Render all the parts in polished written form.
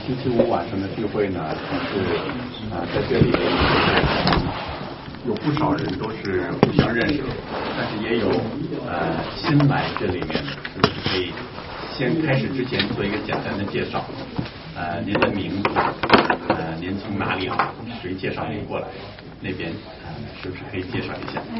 星期五晚上的聚会呢，是在这里有不少人都是互相认识的，但是也有新来这里面的，就是可以先开始之前做一个简单的介绍。您的名字，您从哪里来？谁介绍您过来？那边是不是可以介绍一下？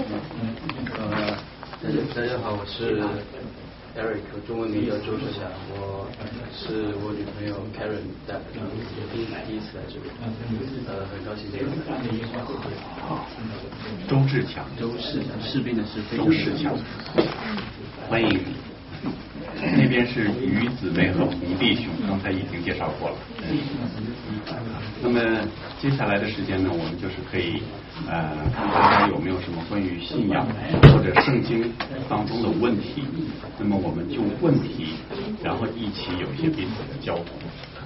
大家好，我是 Eric， 中文名叫周志祥，我是我女朋友 Karen 带的，第一次来这边，很高兴这个。 周志强， 士兵的士， 周志强，欢迎。那边是于姊妹和胡弟兄，刚才已经介绍过了。那么接下来的时间呢，我们就是可以看大家有没有什么关于信仰或者圣经当中的问题，那么我们就问题，然后一起有一些彼此的交流。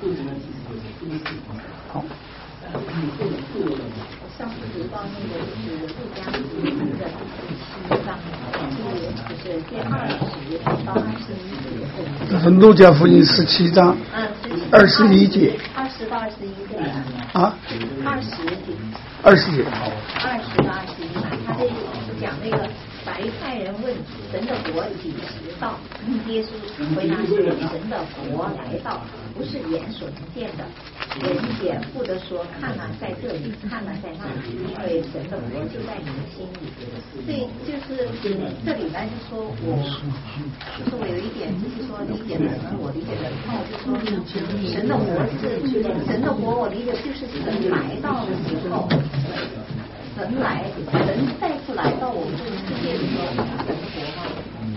好。 上次读到那个就是路加福音的7章，就是第20到21节。 这是路加福音17章21节。 20到21节。 啊 ？20节。 20节。 20到21嘛，他这是讲那个白菜人问神的国几时到，耶稣回答说：神的国来到，不是眼所能见的，人也不得说看了在这里，看了在那里，因为神的国就在你们心里。所以就是这里呢，就说我有一点就是说理解的可能我理解的错，就是说神的国是神的国，我理解就是神来到的时候。神再次来到我们这个世界里头，神的国吗？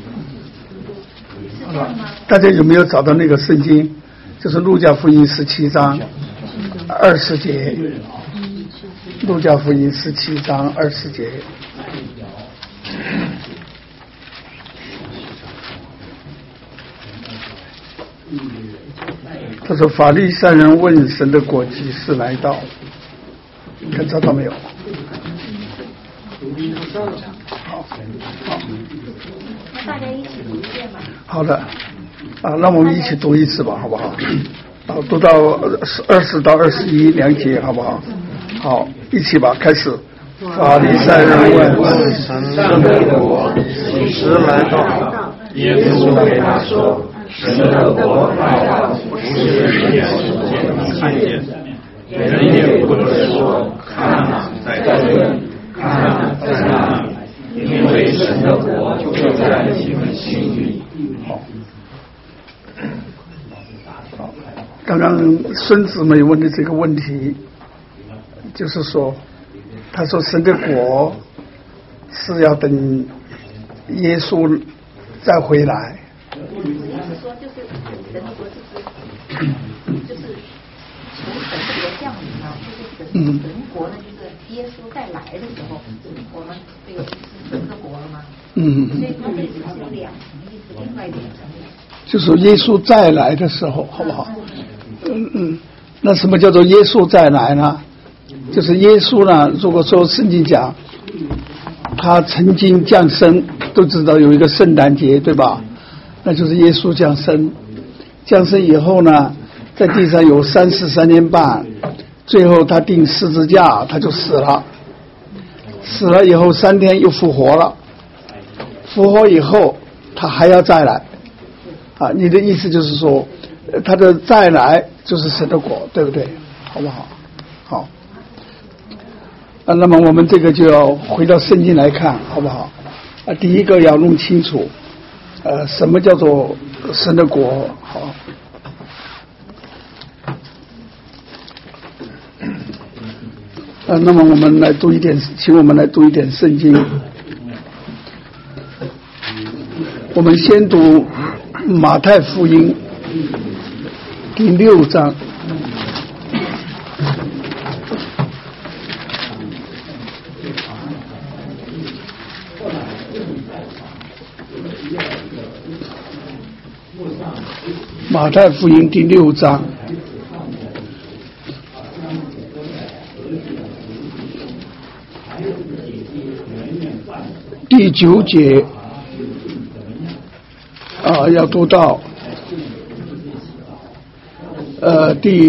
是这样吗？ 大家有没有找到那个圣经？就是路加福音17章20节。路加福音17章20节。他说：法利赛人问神的国几时来到？你看找到没有？好， 那大家一起读一遍吧。 好的，那我们一起读一次吧，好不好？读到20到21两节，好不好？好，一起吧，开始。法利赛人问神的国几时来到？ 耶稣对他说：神的国来到，不是眼所能看见，人也不能说看哪在这里，看哪在那里，因为神的国就在你们心里。 好，刚刚孙子妹问的这个问题，就是说，他说神的国是要等耶稣再回来。 意思说就是神的国就是从神的国降临啊，就是神国呢，就是耶稣再来的时候，我们这个是神的国了吗？所以他这里是有两层意思，另外一层意思。 就是耶稣再来的时候，好不好？那什么叫做耶稣再来呢？就是耶稣呢，如果说圣经讲他曾经降生，都知道有一个圣诞节，对吧？那就是耶稣降生，降生以后呢，在地上有33年半，最后他钉十字架，他就死了，死了以后3天又复活了，复活以后他还要再来。你的意思就是说，他的再来就是神的国，对不对？好不好？好。那么我们这个就要回到圣经来看，好不好？第一个要弄清楚，什么叫做神的国？好。那么我们来读一点，请我们来读一点圣经。我们先读马太福音第6章。马太福音第6章第9节要读到第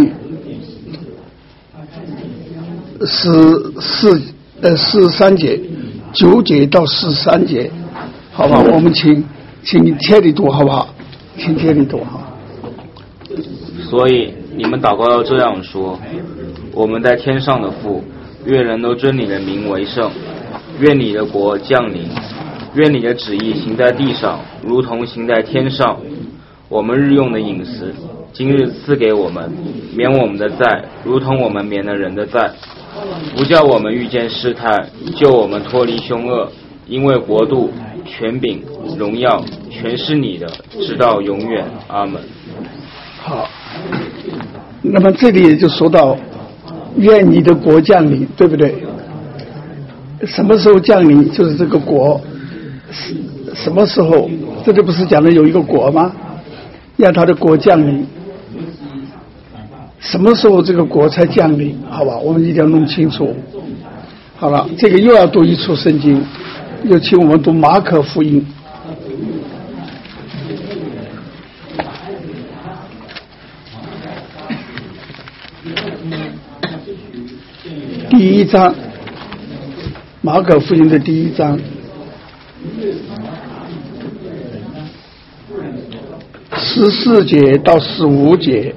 43节，9节到43节，好吧？我们请切里读好不好？请切里读好。 所以你们祷告要这样说：我们在天上的父，愿人都尊你的名为圣，愿你的国降临，愿你的旨意行在地上，如同行在天上。我们日用的饮食，今日赐给我们，免我们的债，如同我们免了人的债，不叫我们遇见试探，救我们脱离凶恶。因为国度、权柄、荣耀，全是你的，直到永远。阿们。 好，那么这里也就说到，愿你的国降临，对不对？什么时候降临？就是这个国，什么时候？这里不是讲的有一个国吗？让他的国降临，什么时候这个国才降临？好吧，我们一定要弄清楚。好了，这个又要读一处圣经，又请我们读马可福音。第1章，马可福音的第1章，14节到15节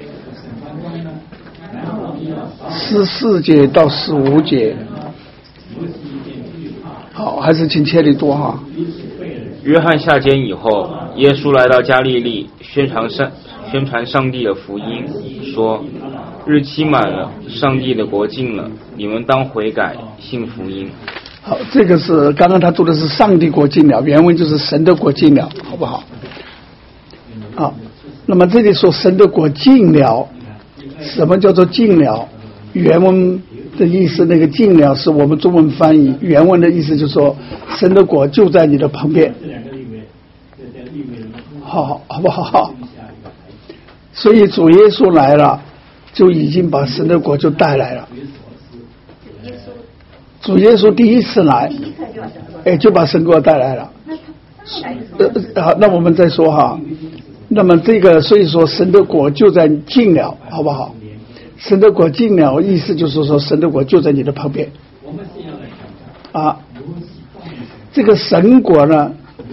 ，14节到15节。好，还是请切里读哈。 约翰下监以后，耶稣来到加利利，宣传上帝的福音，说：日期满了，上帝的国近了，你们当悔改，信福音。 好，这个是刚刚他读的是上帝国近了，原文就是神的国近了，好不好？好，那么这里说神的国近了，什么叫做近了？原文的意思，那个近了是我们中文翻译，原文的意思就是说神的国就在你的旁边。好不好？所以主耶稣来了，就已经把神的国就带来了。主耶稣第一次来，就把神国带来了。好，那我们再说哈。那么这个，所以说神的国就在近了，好不好？神的国近了，意思就是说神的国就在你的旁边。啊，这个神国呢，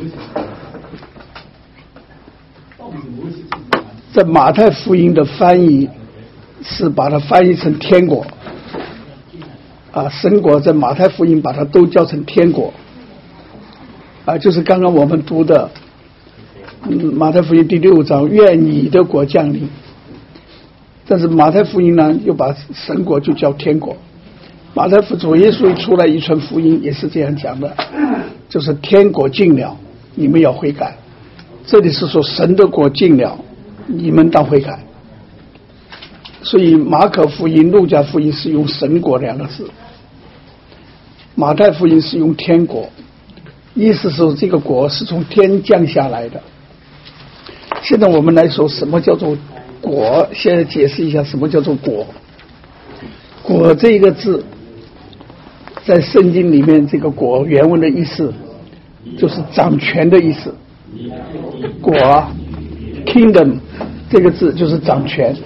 在马太福音的翻译是把它翻译成天国。啊，神国在马太福音把它都叫成天国。啊，就是刚刚我们读的。马太福音第6章，愿你的国降临。但是马太福音呢，又把神国就叫天国。马太主耶稣一出来一传福音也是这样讲的，就是天国近了，你们要悔改。这里是说神的国近了，你们当悔改。所以马可福音、路加福音是用神国2个字，马太福音是用天国，意思是这个国是从天降下来的。现在我们来说什么叫做国，现在解释一下什么叫做国。国这个字在圣经里面，这个国原文的意思就是掌权的意思。国 kingdom 这个字就是掌权。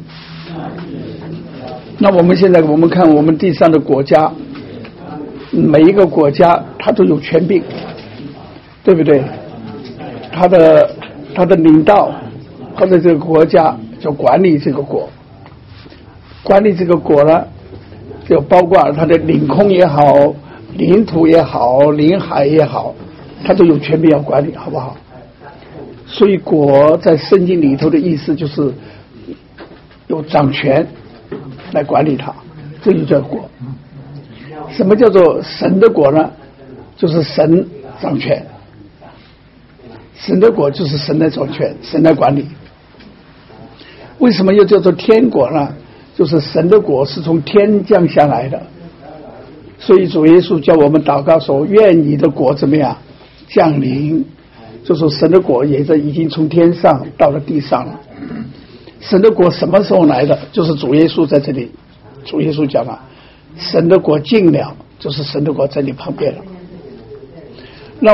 那我们现在我们看我们地上的国家，每一个国家它都有权柄，对不对？它的领导或者这个国家就管理这个国，管理这个国呢，就包括它的领空也好，领土也好，领海也好，它都有权柄要管理，好不好？所以国在圣经里头的意思就是有掌权来管理它，这就叫国。什么叫做神的国呢？就是神掌权，神的国就是神来掌权，神来管理。为什么又叫做天国呢？就是神的国是从天降下来的。所以主耶稣叫我们祷告说，愿你的国怎么样降临，就说神的国也已经从天上到了地上了。神的国什么时候来的？就是主耶稣在这里，主耶稣讲了，神的国近了，就是神的国在你旁边了。那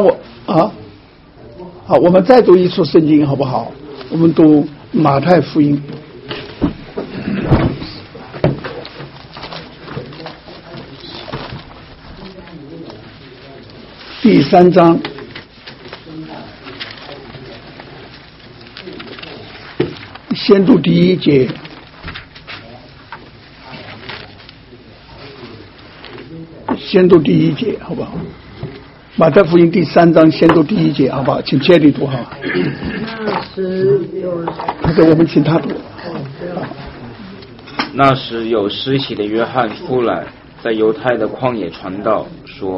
好，我们再读一处圣经好不好？我们读马太福音。 第3章先读第1节。先读第1节，好不好？马太福音第3章，先读第1节，好不好？请接力读好。我们请他读。 那时有施洗的约翰出来，在犹太的旷野传道，说：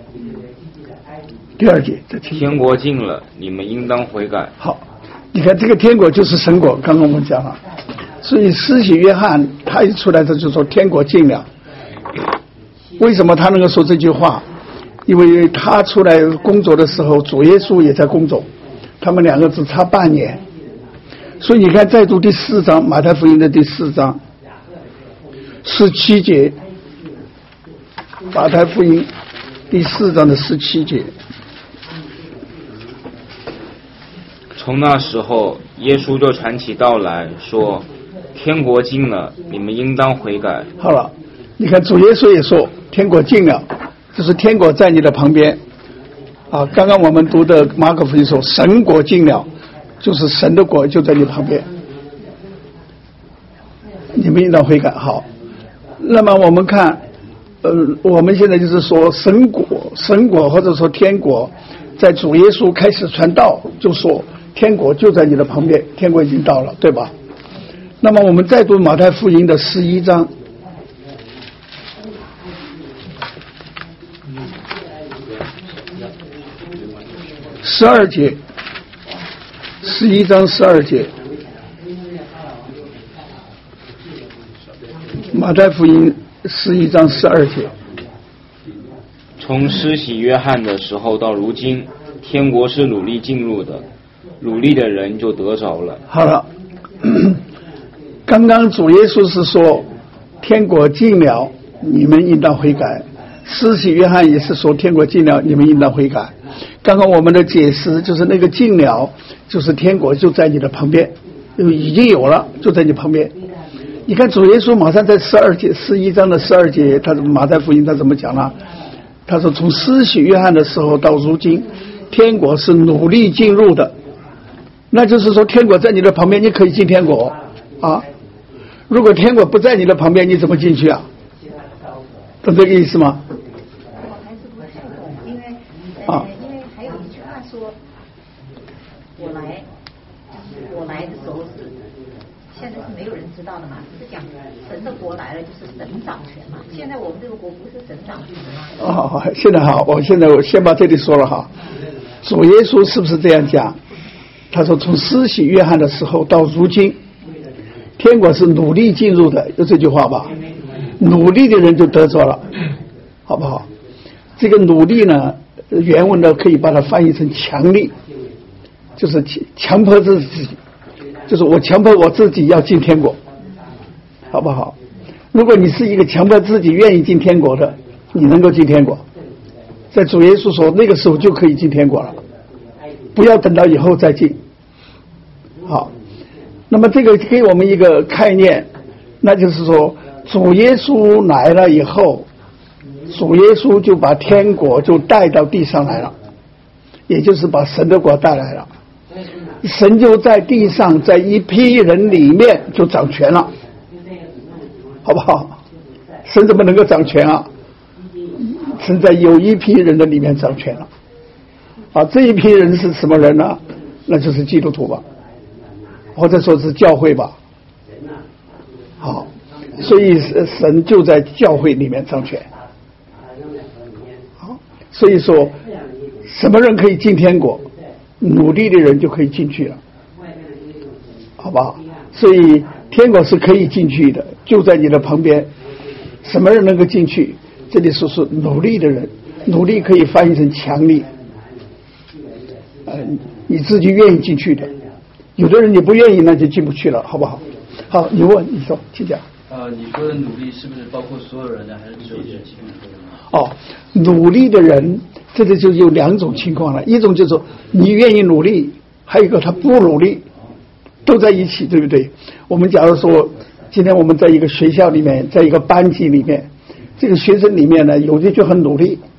第2节， 天国近了，你们应当悔改。 好，你看这个天国就是神国，刚刚我们讲了。所以施洗约翰他一出来，他就说天国近了。为什么他能够说这句话？因为他出来工作的时候，主耶稣也在工作，他们2个只差半年。所以你看，再读第4章，马太福音的第4章17节，马太福音第4章的17节。 从那时候，耶稣就传起道来说：天国近了，你们应当悔改。 好了，你看主耶稣也说天国近了，就是天国在你的旁边啊。刚刚我们读的马可福音说神国近了，就是神的国就在你旁边，你们应当悔改。好，那么我们看我们现在就是说神国或者说天国，在主耶稣开始传道就说天国就在你的旁边，天国已经到了，对吧？那么我们再读马太福音的11章12节，11章12节，马太福音11章12节。 从施洗约翰的时候到如今，天国是努力进入的，努力的人就得着了。 好了，刚刚主耶稣是说天国近了，你们应当悔改。施洗约翰也是说天国近了，你们应当悔改。刚刚我们的解释就是那个近了，就是天国就在你的旁边，已经有了，就在你旁边。你看主耶稣马上在11章的12节，他马太福音他怎么讲呢？他说从施洗约翰的时候到如今，天国是努力进入的。那就是说天国在你的旁边，你可以进天国啊。如果天国不在你的旁边，你怎么进去啊？懂这个意思吗？ 我还是不太懂，因为还有一句话说，我来的时候是，现在是没有人知道的嘛，只是讲神的国来了，就是神掌权嘛。现在我们这个国不是神掌权吗？ 哦，现在好，我先把这里说了哈。主耶稣是不是这样讲？他说从施洗约翰的时候到如今，天国是努力进入的，有这句话吧？努力的人就得着了，好不好？这个努力呢，原文呢可以把它翻译成强力，就是强迫自己，就是我强迫我自己要进天国，好不好？如果你是一个强迫自己愿意进天国的，你能够进天国，在主耶稣说那个时候就可以进天国了，不要等到以后再进。好，那么这个给我们一个概念，那就是说主耶稣来了以后，主耶稣就把天国就带到地上来了，也就是把神的国带来了，神就在地上在一批人里面就掌权了，好不好？神怎么能够掌权啊？神在有一批人的里面掌权了啊！这一批人是什么人呢？那就是基督徒吧，或者说是教会吧。好，所以神就在教会里面掌权。好，所以说什么人可以进天国？努力的人就可以进去了，好不好？所以天国是可以进去的，就在你的旁边。什么人能够进去？这里说是努力的人，努力可以翻译成强力，你自己愿意进去的。有的人你不愿意，那就进不去了，好不好？好，你问，你说，请讲。 你说的努力是不是包括所有人呢，还是只有这些情况？哦，努力的人，这个就有两种情况了。一种就是你愿意努力，还有一个他不努力，都在一起，对不对？我们假如说今天我们在一个学校里面，在一个班级里面，这个学生里面呢，有的就很努力，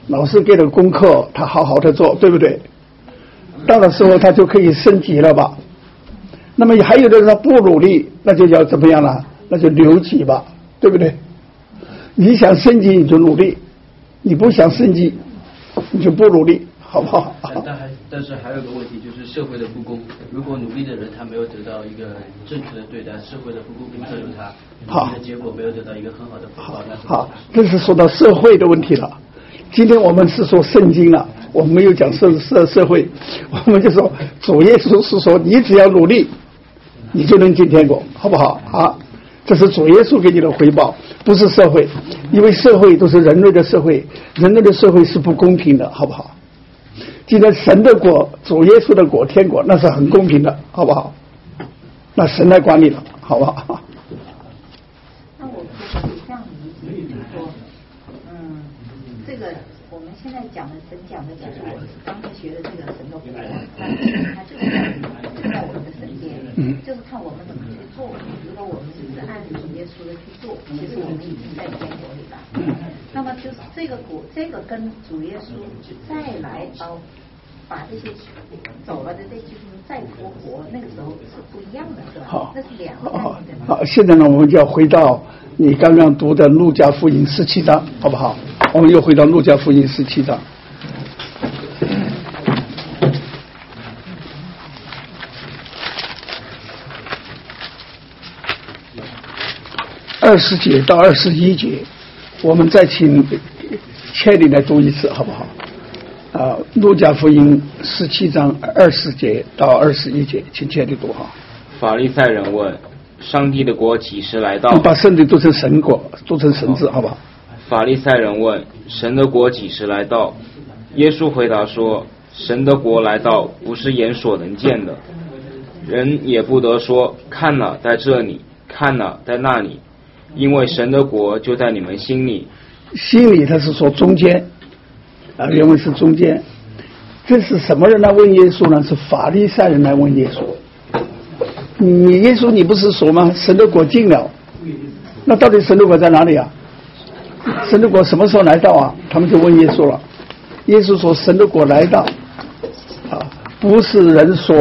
老师给的功课他好好的做，对不对？到的时候他就可以升级了吧。那么还有的人不努力，那就叫怎么样了？那就留级吧，对不对？你想升级你就努力，你不想升级你就不努力，好不好？ 但是还有个问题，就是社会的不公。如果努力的人他没有得到一个正确的对待，社会的不公平对待他，努力的结果没有得到一个很好的回报，那好，这是说到社会的问题了。今天我们是说圣经了，我们没有讲社会，我们就说主耶稣是说你只要努力，你就能进天国，好不好？啊，这是主耶稣给你的回报，不是社会，因为社会都是人类的社会，人类的社会是不公平的，好不好？今天神的国，主耶稣的国，天国，那是很公平的，好不好？那神来管理了，好不好？ 那我可以这样理解，就是说，这个我们现在讲的神讲的，就是我刚才学的这个神的国，它就是在我们的神界，就是看我们怎么去做。如果我们只是按主耶稣的去做，其实我们已经在天国里了。那么就是这个国，这个跟主耶稣再来把这些走了的这些再复活，那个时候是不一样的，是吧？ 好， 那是两个概念。 好，现在呢，我们就要回到你刚刚读的路加福音17章，好不好？我们又回到路加福音17章。20节到21节，我们再请千里来读一次，好不好？路加福音17章20节到21节，请千里读好。 法利赛人问：上帝的国几时来到？ 你把圣经读成神国，读成神字，好不好？ 法利赛人问：神的国几时来到？耶稣回答说：神的国来到，不是眼所能见的，人也不得说看了在这里，看了在那里，因为神的国就在你们心里。 心里他是说中间原文是中间。这是什么人来问耶稣呢？是法利赛人来问耶稣。你耶稣你不是说吗？神的国近了，那到底神的国在哪里啊？神的国什么时候来到啊？他们就问耶稣了。耶稣说神的国来到不是人说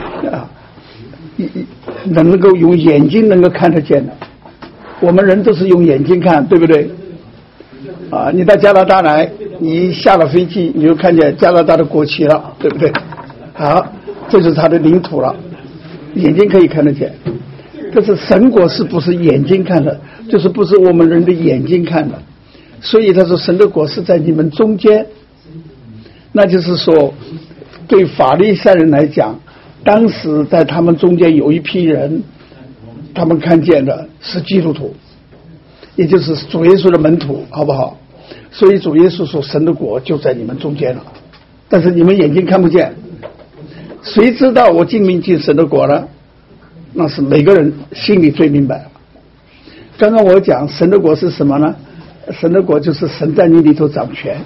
能够用眼睛能够看得见的，我们人都是用眼睛看，对不对？你到加拿大来，你下了飞机你就看见加拿大的国旗了，对不对？好，这就是它的领土了，眼睛可以看得见。这是神国是不是眼睛看的？就是不是我们人的眼睛看的。所以他说神的国是在你们中间。那就是说对法利赛人来讲，当时在他们中间有一批人，他们看见的是基督徒，也就是主耶稣的门徒，好不好？所以主耶稣说神的国就在你们中间了，但是你们眼睛看不见。谁知道我进没进神的国呢？那是每个人心里最明白。刚刚我讲神的国是什么呢？神的国就是神在你里头掌权。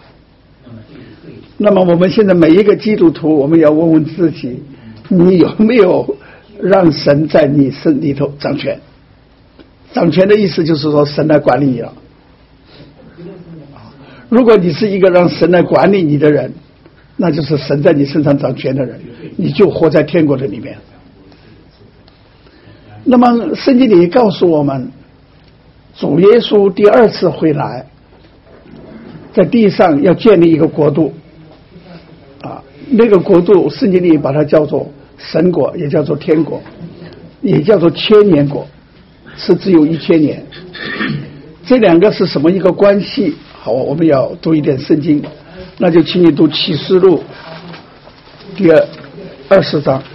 那么我们现在每一个基督徒，我们要问问自己，你有没有让神在你身里头掌权？掌权的意思就是说神来管理你了。如果你是一个让神来管理你的人，那就是神在你身上掌权的人，你就活在天国的里面。那么圣经里告诉我们，主耶稣第二次回来，在地上要建立一个国度那个国度圣经里把它叫做神国，也叫做天国，也叫做千年国，是只有1000年。这两个是什么一个关系？好，我们要读一点圣经，那就请你读启示录第20章。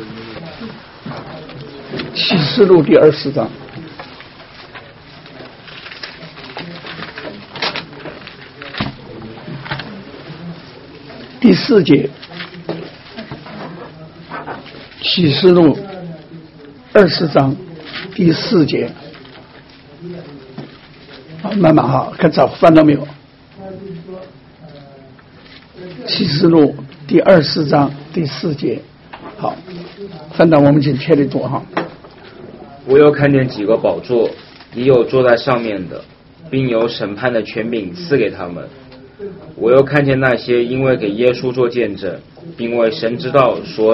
启示录第20章第4节。启示录20章第4节。慢慢看找翻到没有？启示录第24章第4节。好，翻到我们请贴里读哈。 我又看见几个宝座，也有坐在上面的，并有审判的权柄赐给他们。 我又看见那些因为给耶稣做见证，并为神知道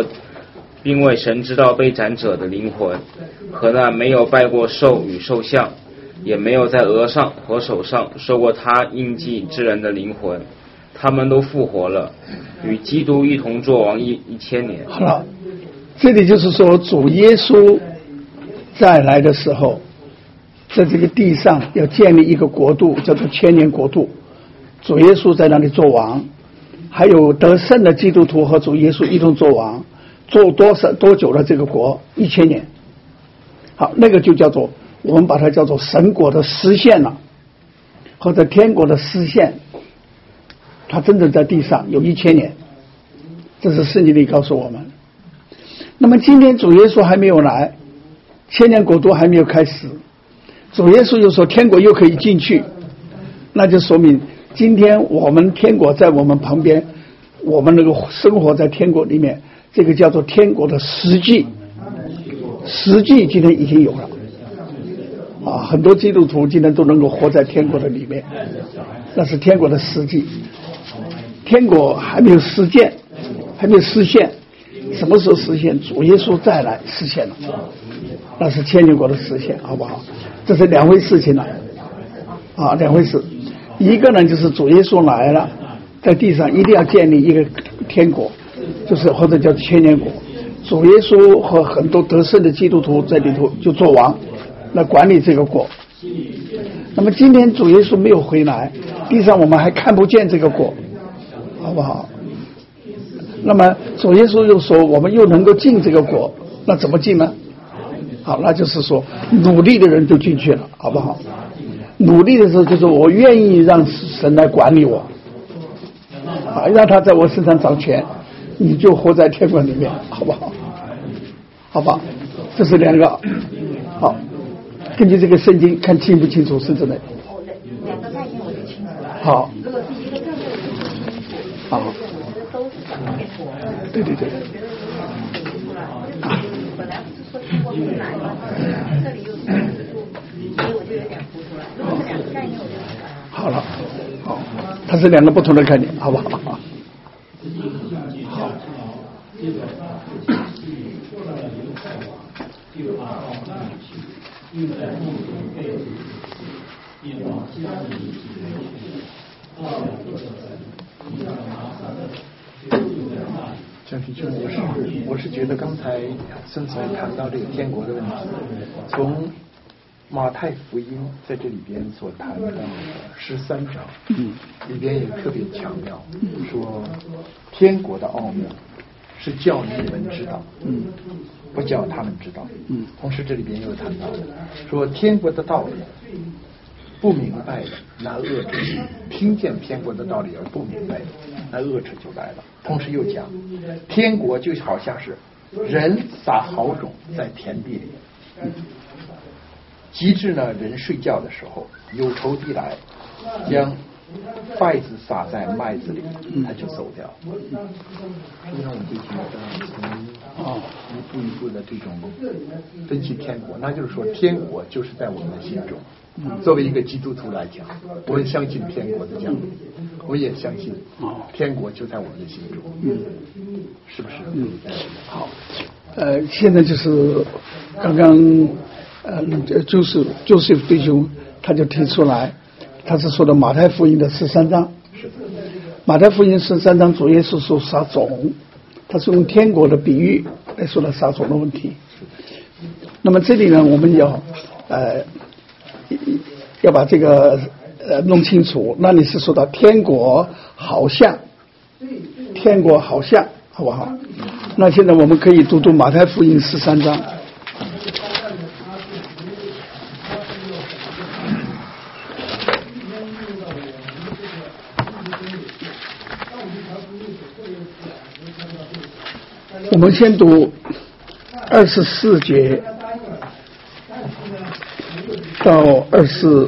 被斩者的灵魂，和那没有拜过兽与兽像，也没有在额上和手上受过他印记之人的灵魂，他们都复活了，与基督一同作王1000年。 好了，这里就是说主耶稣再来的时候，在这个地上要建立一个国度，叫做千年国度，主耶稣在那里做王，还有得胜的基督徒和主耶稣一同做王，做多久了？这个国1000年。好，那个就叫做我们把它叫做神国的实现了，或者天国的实现，它真正在地上有1000年，这是圣经里告诉我们。那么今天主耶稣还没有来，千年国度还没有开始，主耶稣又说天国又可以进去，那就说明今天我们天国在我们旁边，我们能够生活在天国里面，这个叫做天国的实际今天已经有了啊，很多基督徒今天都能够活在天国的里面，那是天国的实际。天国还没有实践，还没有实现，什么时候实现？主耶稣再来实现了，那是千年国的实现，好不好？这是两回事情了啊，两回事。一个呢就是主耶稣来了，在地上一定要建立一个天国，就是或者叫千年国，主耶稣和很多得胜的基督徒在里头就做王，来管理这个国。那么今天主耶稣没有回来，地上我们还看不见这个国，好不好？那么主耶稣又说我们又能够进这个国，那怎么进呢？好，那就是说努力的人就进去了，好不好？努力的时候就是我愿意让神来管理我啊，让他在我身上掌权，你就活在天国里面，好不好？好吧，这是两个。好，根据这个圣经看清不清楚是真的。 两个概念我就清楚了。 好。 如果是一个概念我就不清楚。 好。 我觉得都是讲天国。 对对对。 本来不是说天国没来吗？这里又是所以我就有点糊涂了。如果是两个概念我就明白了。 好了，好，它是两个不同的概念，好不好？好。 江提兄，我是觉得刚才孙总谈到这个天国的问题，从马太福音在这里边所谈到的13章，里边也特别强调说，天国的奥妙是叫你们知道，不叫他们知道。同时这里边又谈到说，天国的道理不明白的那恶者，听见天国的道理而不明白的那恶者就来了。同时又讲，天国就好像是人撒好种在田地里，及至呢人睡觉的时候，有仇敌来将稗子撒在麦子里，他就走掉。实际上我们就听到从一步的这种分析天国，那就是说天国就是在我们的心中。作为一个基督徒来讲，我们相信天国的降临，我也相信天国就在我们的心中，是不是？ 好，现在就是刚刚就是弟兄他就提出来，他是说的马太福音的13章，马太福音13章主耶稣说撒种，他是用天国的比喻来说的撒种的问题。那么这里呢，我们要把这个弄清楚。那你是说到天国好像，好不好？那现在我们可以读马太福音13章。我们先读24节到20，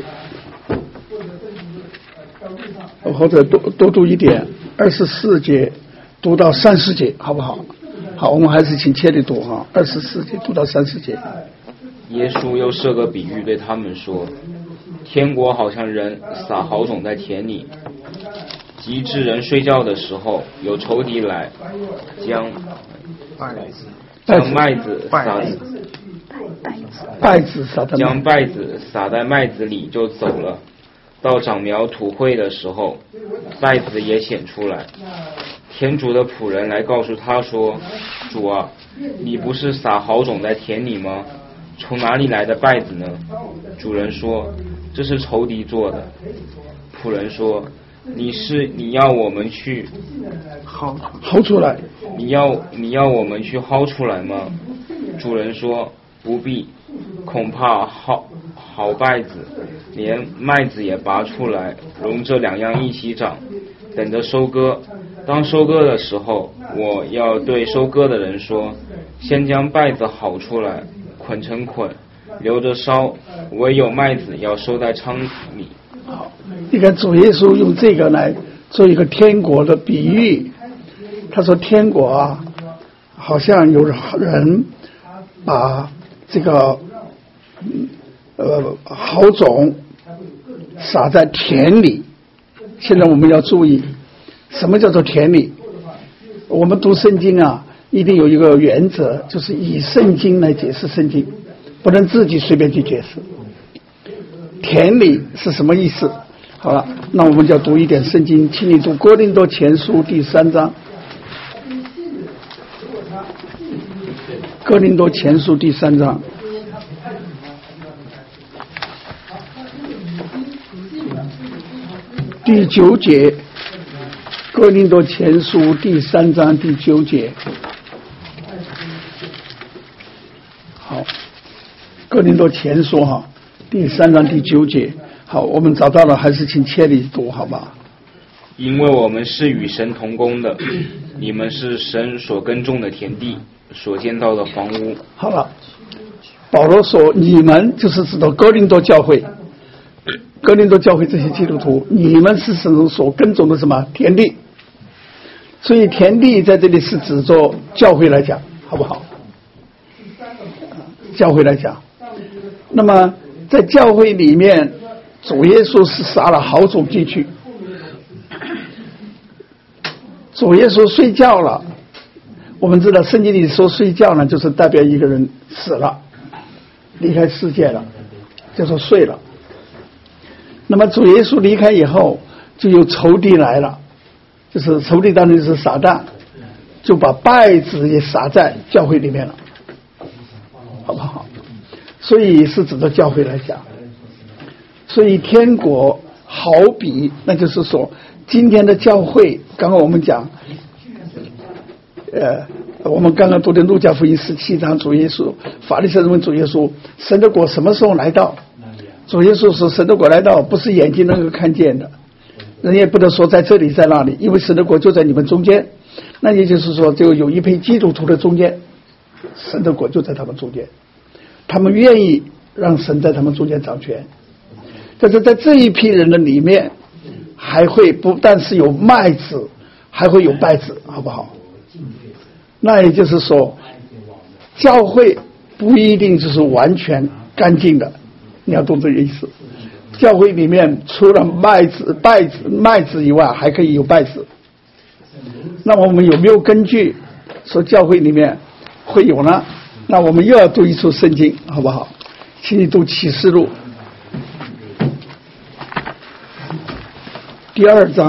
或者多读一点，24节读到30节，好不好？好，我们还是请切地读哈，24节读到30节。 耶稣又设个比喻对他们说，天国好像人撒好种在田里， 及至人睡觉的时候，有仇敌来，将麦子撒在麦子里就走了。到长苗吐穗的时候，稗子也显出来。田主的仆人来告诉他说：主啊，你不是撒好种在田里吗？从哪里来的稗子呢？主人说：这是仇敌做的。仆人说：你要我们去薅出来？ 你要我们去薅出来吗？主人说：不必，恐怕好稗子连麦子也拔出来，容这两样一起长，等着收割。当收割的时候，我要对收割的人说：先将稗子薅出来，捆成捆，留着烧，唯有麦子要收在仓里。 好，你看主耶稣用这个来做一个天国的比喻。他说天国啊，好像有人把这个好种撒在田里。现在我们要注意，什么叫做田里？我们读圣经啊，一定有一个原则，就是以圣经来解释圣经，不能自己随便去解释。田里是什么意思？好了，那我们就要读一点圣经，请你读哥林多前书第3章。哥林多前书第3章。第9节，哥林多前书第3章第9节。好，哥林多前书哈，第3章第9节。好，我们找到了，还是请切里读好吧？ 因为我们是与神同工的，你们是神所耕种的田地，所建造的房屋。 好了，保罗说你们就是指到哥林多教会，哥林多教会这些基督徒，你们是神所耕种的什么田地？所以田地在这里是指着教会来讲，好不好？教会来讲，那么在教会里面，主耶稣是撒了好种进去。主耶稣睡觉了，我们知道圣经里说睡觉呢，就是代表一个人死了，离开世界了，就说睡了。那么主耶稣离开以后，就有仇敌来了，就是仇敌当中就是撒旦，就把稗子也撒在教会里面了，好不好？所以是指着教会来讲。所以天国好比，那就是说今天的教会，刚刚我们讲我们刚刚读的路加福音17章，主耶稣法利赛人问主耶稣，神的国什么时候来到？主耶稣说，神的国来到不是眼睛能够看见的，人也不能说在这里在那里，因为神的国就在你们中间。那也就是说，就有一批基督徒的中间，神的国就在他们中间，他们愿意让神在他们中间掌权。但是在这一批人的里面，还会不但是有麦子，还会有稗子，好不好？那也就是说，教会不一定就是完全干净的，你要懂这个意思。教会里面除了麦子以外，还可以有稗子。那么我们有没有根据说教会里面会有呢？那我们又要读一处圣经，好不好？请你读启示录第2章，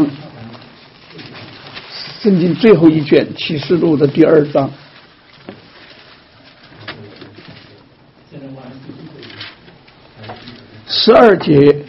圣经最后一卷，启示录的第2章。12节，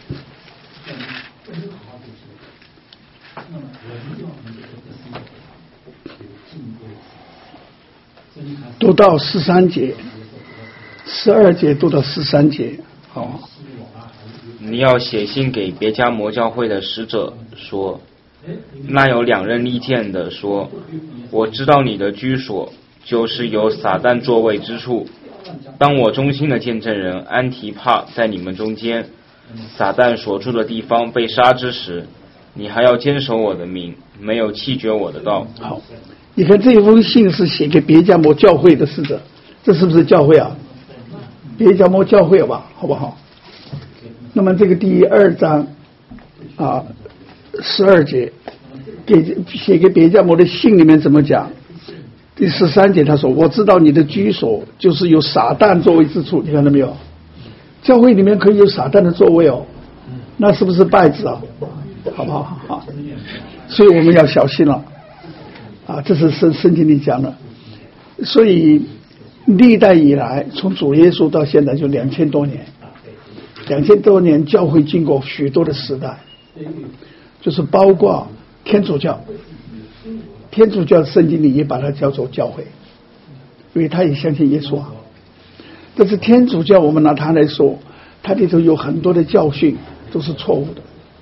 读到13节，12节读到13节，好。 你要写信给别迦摩教会的使者说，那有2刃利剑的说，我知道你的居所就是有撒旦座位之处。当我忠心的见证人安提帕在你们中间，撒旦所住的地方被杀之时，你还要坚守我的名，没有弃绝我的道。 好，你看这封信是写给别迦摩教会的使者，这是不是教会啊？别迦摩教会吧，好不好？那么这个第2章啊 12节，写给别教摩的信里面怎么讲？第13节他说：“我知道你的居所就是有撒旦作为之处。”你看到没有？教会里面可以有撒旦的座位哦，那是不是败子啊？好不好？啊，所以我们要小心了啊！这是圣经里讲的。所以历代以来，从主耶稣到现在就2000多年，2000多年教会经过许多的时代，就是包括天主教。天主教圣经里也把它叫做教会，因为他也相信耶稣啊。但是天主教我们拿它来说，它里头有很多的教训都是错误的。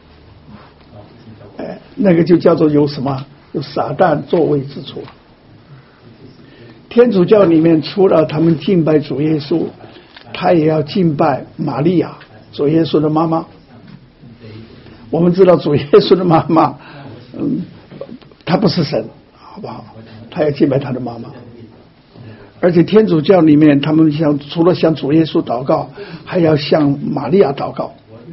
那个就叫做有什么？有撒旦作为之处。天主教里面除了他们敬拜主耶稣，他也要敬拜玛利亚，主耶稣的妈妈。我们知道主耶稣的妈妈，他不是神，好不好？他要敬拜他的妈妈。而且天主教里面，他们除了向主耶稣祷告，还要向玛利亚祷告。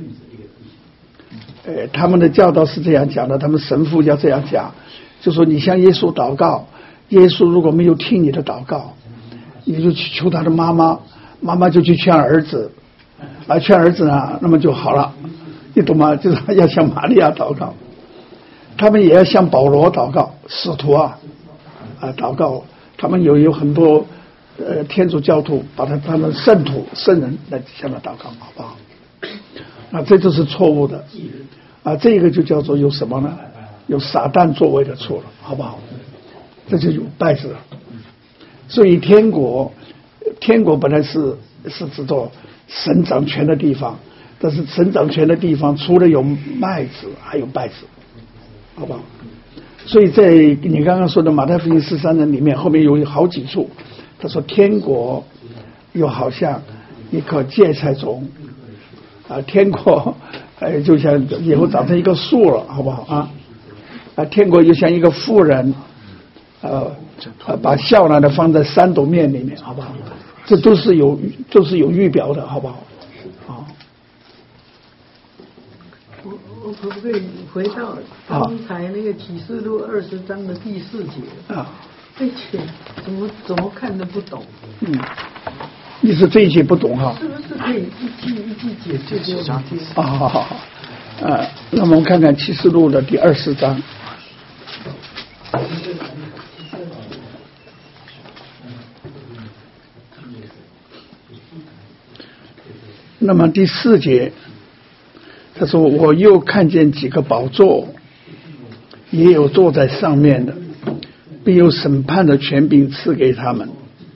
他们的教导是这样讲的，他们神父要这样讲，就说你向耶稣祷告，耶稣如果没有听你的祷告，你就去求他的妈妈，妈妈就去劝儿子，劝儿子呢，那么就好了，你懂吗？就是要向玛利亚祷告。他们也要向保罗祷告，使徒祷告。他们有很多天主教徒把他们圣徒圣人来向他祷告，好不好？这就是错误的这个就叫做有什么呢？有撒旦作为的错了，好不好？这就有败子了。所以天国本来是指作神掌权的地方，但是神掌权的地方除了有麦子，还有败子，好不好？所以在你刚刚说的马太福音13章里面，后面有好几处，他说天国又好像一棵芥菜种天国就像以后长成一个树了，好不好天国又像一个妇人把笑拿的放在3斗面里面，好不好？这都是有预表的，好不好？ 我可不可以回到刚才那个启示录20章的第4节这节怎么看都不懂。 你是这一节不懂哈？ 是不是可以一句一句解释给我们听？ 好。那么我们看看启示录的第20章。那么第4节，他说我又看见几个宝座，也有坐在上面的，并有审判的权柄赐给他们。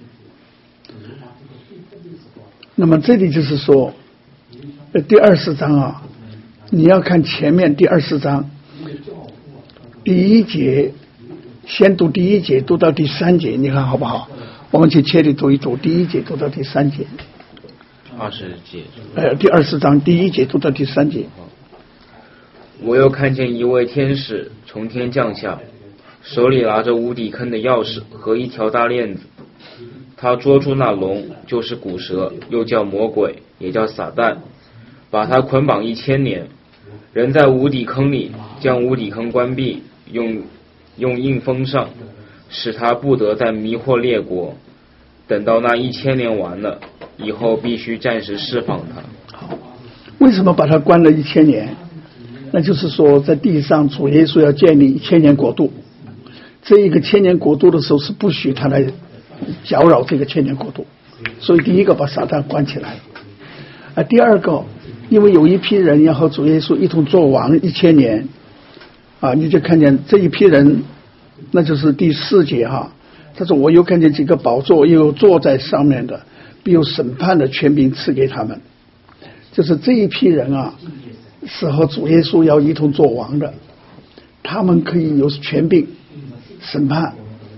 那么这里就是说第20章你要看前面第20章第1节，先读第1节读到第3节，你看好不好？我们去切里读一读，第1节读到第3节。 20节。 第20章第1节读到第3节。 我又看见一位天使从天降下，手里拿着无底坑的钥匙和一条大链子。他捉住那龙，就是古蛇，又叫魔鬼，也叫撒旦，把他捆绑1000年。人在无底坑里，将无底坑关闭，用印封上，使他不得再迷惑列国。等到那1000年完了以后，必须暂时释放他。 好，为什么把他关了1000年？那就是说在地上主耶稣要建立1000年国度，这一个1000年国度的时候是不许他来搅扰这个1000年国度，所以第一个把撒旦关起来了。第二个，因为有一批人要和主耶稣一同做王1000年你就看见这一批人，那就是第4节他说我又看见几个宝座，又有坐在上面的，并有审判的权柄赐给他们。就是这一批人是和主耶稣要一同做王的，他们可以有权柄审判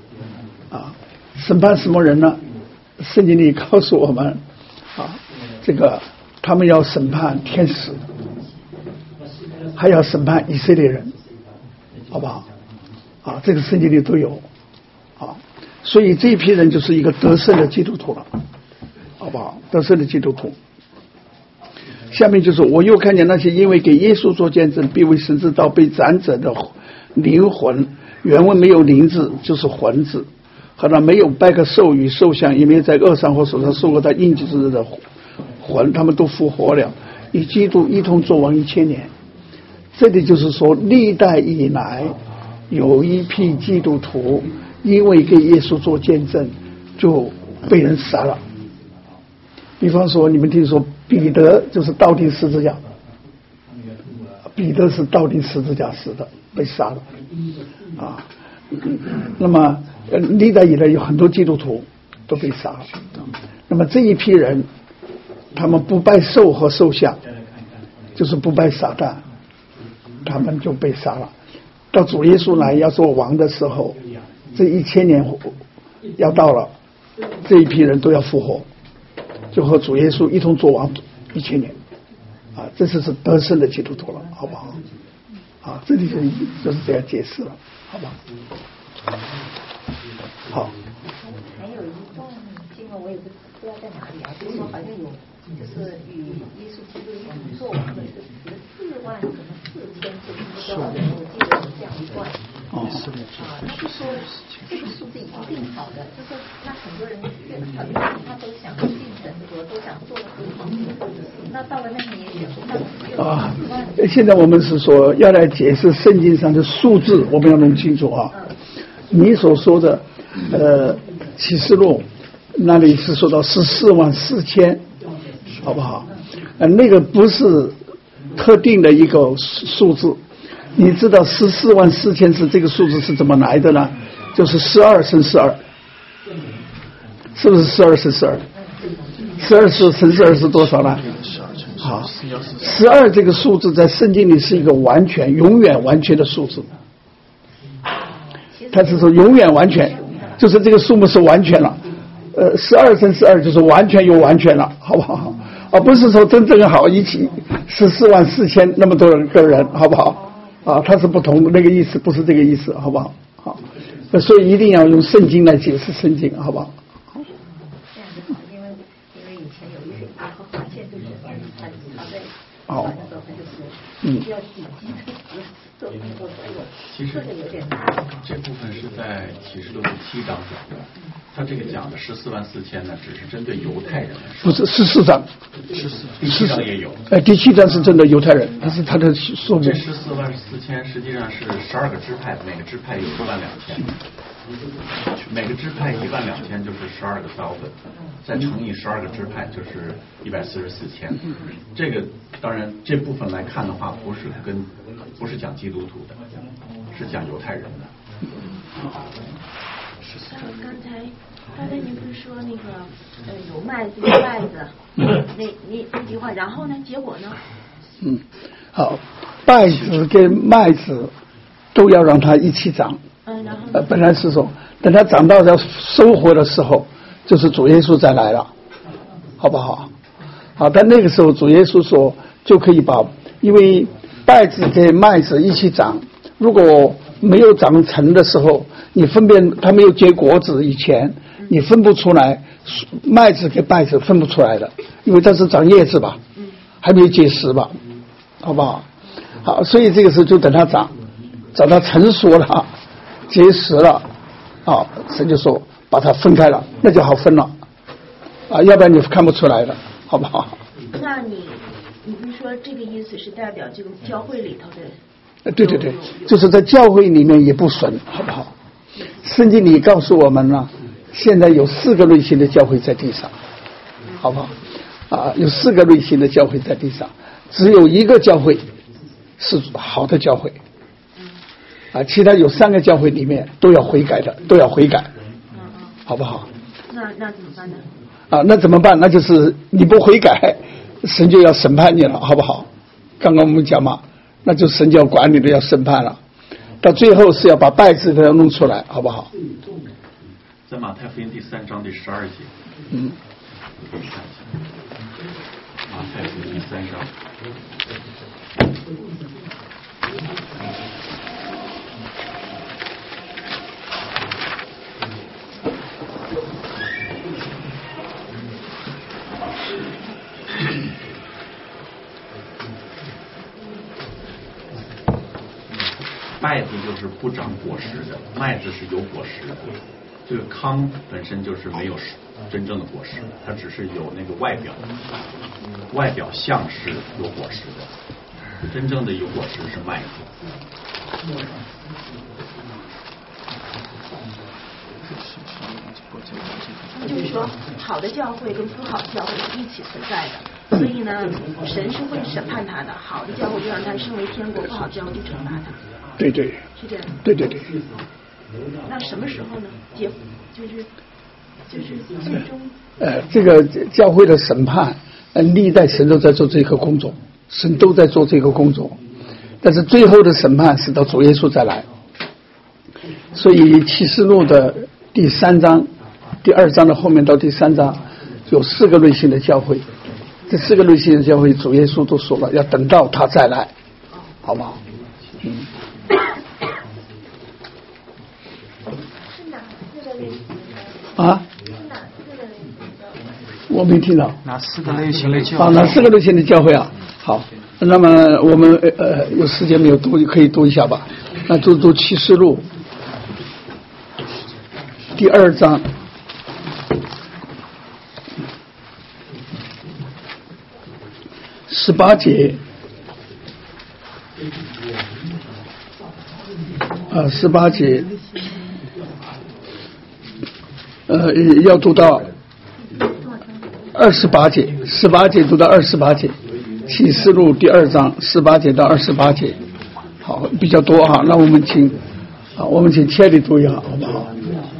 审判什么人呢？圣经里告诉我们这个他们要审判天使，还要审判以色列人，好不好这个圣经里都有所以这一批人就是一个得胜的基督徒了，好不好？得胜的基督徒。 下面就是我又看见那些因为给耶稣做见证必为神之道被斩者的灵魂，原文没有灵字就是魂字，和那没有拜个兽与兽像，也没有在恶上或手上受过他印记之日的魂，他们都复活了，与基督一同作王1000年。这里就是说历代以来有一批基督徒因为给耶稣做见证就被人杀了。比方说你们听说彼得就是倒钉十字架，彼得是倒钉十字架死的，被杀了啊。那么历代以来有很多基督徒都被杀了。那么这一批人他们不拜兽和兽像，就是不拜撒旦，他们就被杀了。到主耶稣来要做王的时候，这1000年要到了，这一批人都要复活，就和主耶稣一同做王1000年啊，这是得胜的基督徒了，好不好？啊，这里就是这样解释了，好吧？好。 还有一段经文我也不知道在哪里啊，就是说好像有就是与耶稣基督一同做王的是14万什么4000就是多少人，我记得有这样一段。他就说这个数字一定好的，就是那很多人很多人他都想进神的国，都想做得很好，那到了那年也不到40万。 现在我们是说要来解释圣经上的数字，我们要弄清楚啊。你所说的启示录那里是说到14万4千，好不好？那个不是特定的一个数字。你知道14万4千是这个数字是怎么来的呢？就是12乘12，是不是12乘12？12乘12是多少呢？好，12这个数字在圣经里是一个完全、永远完全的数字。它是说永远完全，就是这个数目是完全了。12乘12就是完全又完全了，好不好？而不是说真正好一起14万4千那么多个人，好不好？啊，它是不同的那个意思，不是这个意思，好不好？好，所以一定要用圣经来解释圣经，好不好？ 这样就好，因为以前有一些和发现就是他在传的时候他就说，要谨记这个我其实有点难。 这部分是在启示录第7章讲的，他这个讲的14万4千呢，只是针对犹太人。 不是14章， 第7章也有。 第7章是针对犹太人，但是他的数目。 这14万4千实际上是12个支派，每个支派有12000，每个支派12000就是12个thousand，再乘以12个支派就是144千。这个当然这部分来看的话，不是讲基督徒的，是讲犹太人的。 刚才你不是说那个有麦子有稗子，那句话，然后呢，结果呢？ 好，稗子跟麦子都要让它一起长。 然后本来是说等它长到要收获的时候，就是主耶稣再来了，好不好？好，但那个时候主耶稣说就可以把，因为稗子跟麦子一起长，如果没有长成的时候，你分辨它没有结果子以前，你分不出来麦子跟稗子分不出来的，因为它是长叶子吧，还没有结实吧，好不好？好，所以这个时候就等它长到成熟了，结实了，啊，神就说把它分开了，那就好分了，啊，要不然你看不出来的，好不好？ 那你不是说这个意思是代表这个教会里头的？ 对，就是在教会里面也不损，好不好？圣经里告诉我们呢，现在有4个类型的教会在地上，好不好？啊，有4个类型的教会在地上，只有一个教会是好的教会，啊，其他有3个教会里面都要悔改的，都要悔改，好不好？ 那怎么办呢？ 啊，那怎么办？那就是你不悔改，神就要审判你了，好不好？刚刚我们讲嘛，那就神就要管你的，要审判了。到最后是要把稗子都要弄出来，好不好？ 在马太福音第3章第12节。马太福音第3章。 稗子就是不长果实的，麦子是有果实的。这个糠本身就是没有真正的果实，它只是有那个外表像是有果实的，真正的有果实是麦子。 就是说，好的教会跟不好的教会是一起存在的，所以呢，神是会审判他的。好的教会就让他升为天国，不好的教会就惩罚他。 对对， 是这样。 对对对。 那什么时候呢？就是最终。 这个教会的审判，历代神都在做这个工作，神都在做这个工作，但是最后的审判是到主耶稣再来。所以启示录的第3章、第2章的后面到第3章有4个类型的教会，这4个类型的教会主耶稣都说了，要等到他再来，好不好？啊？我没听到。 哪4个类型的教会？ 哪4个类型的教会啊？好，那么我们有时间没有读，可以读一下吧。那读启示录第2章。18节，18节，要读到28节，18节读到28节，启示录第2章18节到28节，好，比较多啊。那我们请切里读一下，好不好？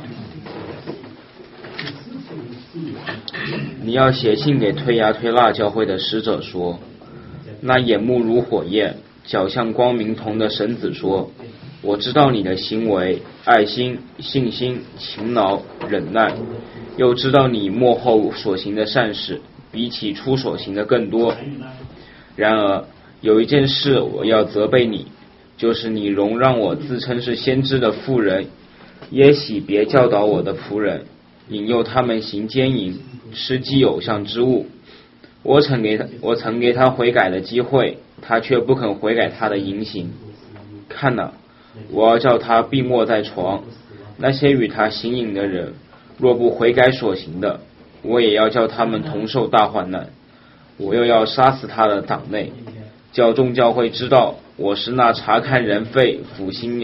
你要写信给推雅推辣教会的使者说，那眼目如火焰，脚像光明铜的神子说，我知道你的行为，爱心、信心、勤劳、忍耐，又知道你末后所行的善事比起初所行的更多。然而有一件事我要责备你，就是你容让我自称是先知的妇人耶洗别教导我的仆人，引诱他们行奸淫，吃祭偶像之物。我曾给他悔改的机会，他却不肯悔改他的淫行。看哪，我要叫他闭没在床，那些与他行淫的人，若不悔改所行的，我也要叫他们同受大患难。我又要杀死他的党内，叫众教会知道我是那查看人肺抚心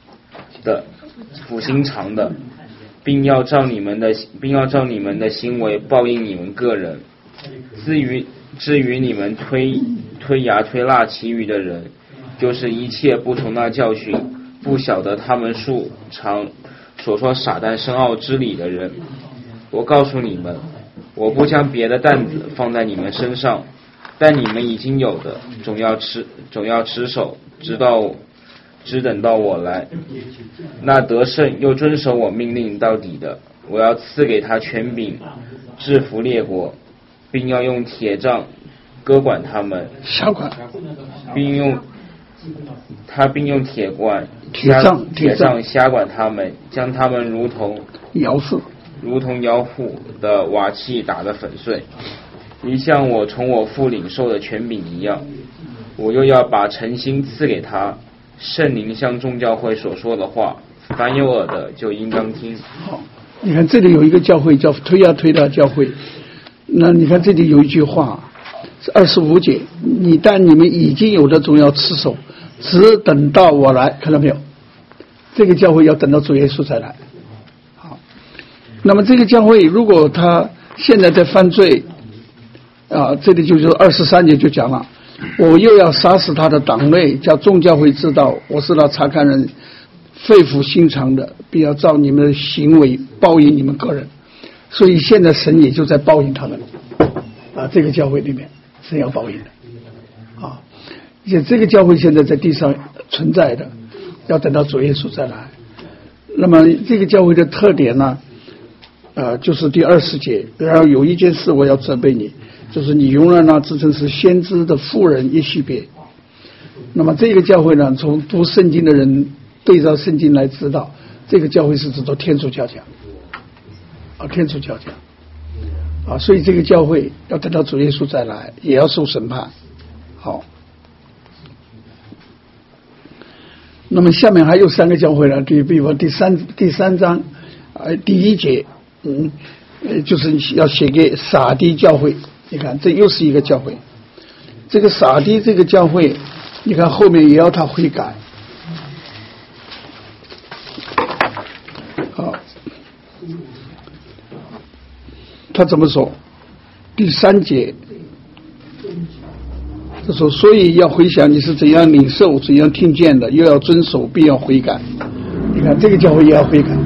肠的，并要照你们的行为报应你们个人。至于你们推雅推辣其余的人，就是一切不从那教训，不晓得他们素常所说撒旦深奥之理的人，我告诉你们，我不将别的担子放在你们身上，但你们已经有的总要持守，只等到我来。那得胜又遵守我命令到底的，我要赐给他权柄，制服列国，并要用铁杖割管他们，并用铁杖瞎管他们，将他们如同窑户的瓦器打得粉碎。一像我从我父领受的权柄一样，我又要把诚心赐给他。圣灵向众教会所说的话，凡有耳的就应当听。 好，你看这里有一个教会叫推雅推辣教会，那你看这里有一句话是25节，但你们已经有的总要持守，只等到我来。看到没有？这个教会要等到主耶稣才来。好，那么这个教会如果他现在在犯罪这里就是23节就讲了，我又要杀死他的党内，叫众教会知道我是那查看人肺腑心肠的，并要照你们的行为报应你们个人。所以现在神也就在报应他们这个教会里面神要报应的而且这个教会现在在地上存在的，要等到主耶稣再来。那么这个教会的特点呢就是第20节，然后有一件事我要责备你，就是你容忍那自称是先知的妇人耶洗别。那么这个教会呢，从读圣经的人对照圣经来知道，这个教会是指做天主教讲天主教讲所以这个教会要等到主耶稣再来，也要受审判。好， 那么下面还有3个教会呢，比如第三章第1节，就是要写给撒狄教会。你看，这又是一个教会。这个撒狄这个教会，你看后面也要他悔改。好，他怎么说？第3节，他说：“所以要回想你是怎样领受、怎样听见的，又要遵守，必要悔改。”你看，这个教会也要悔改，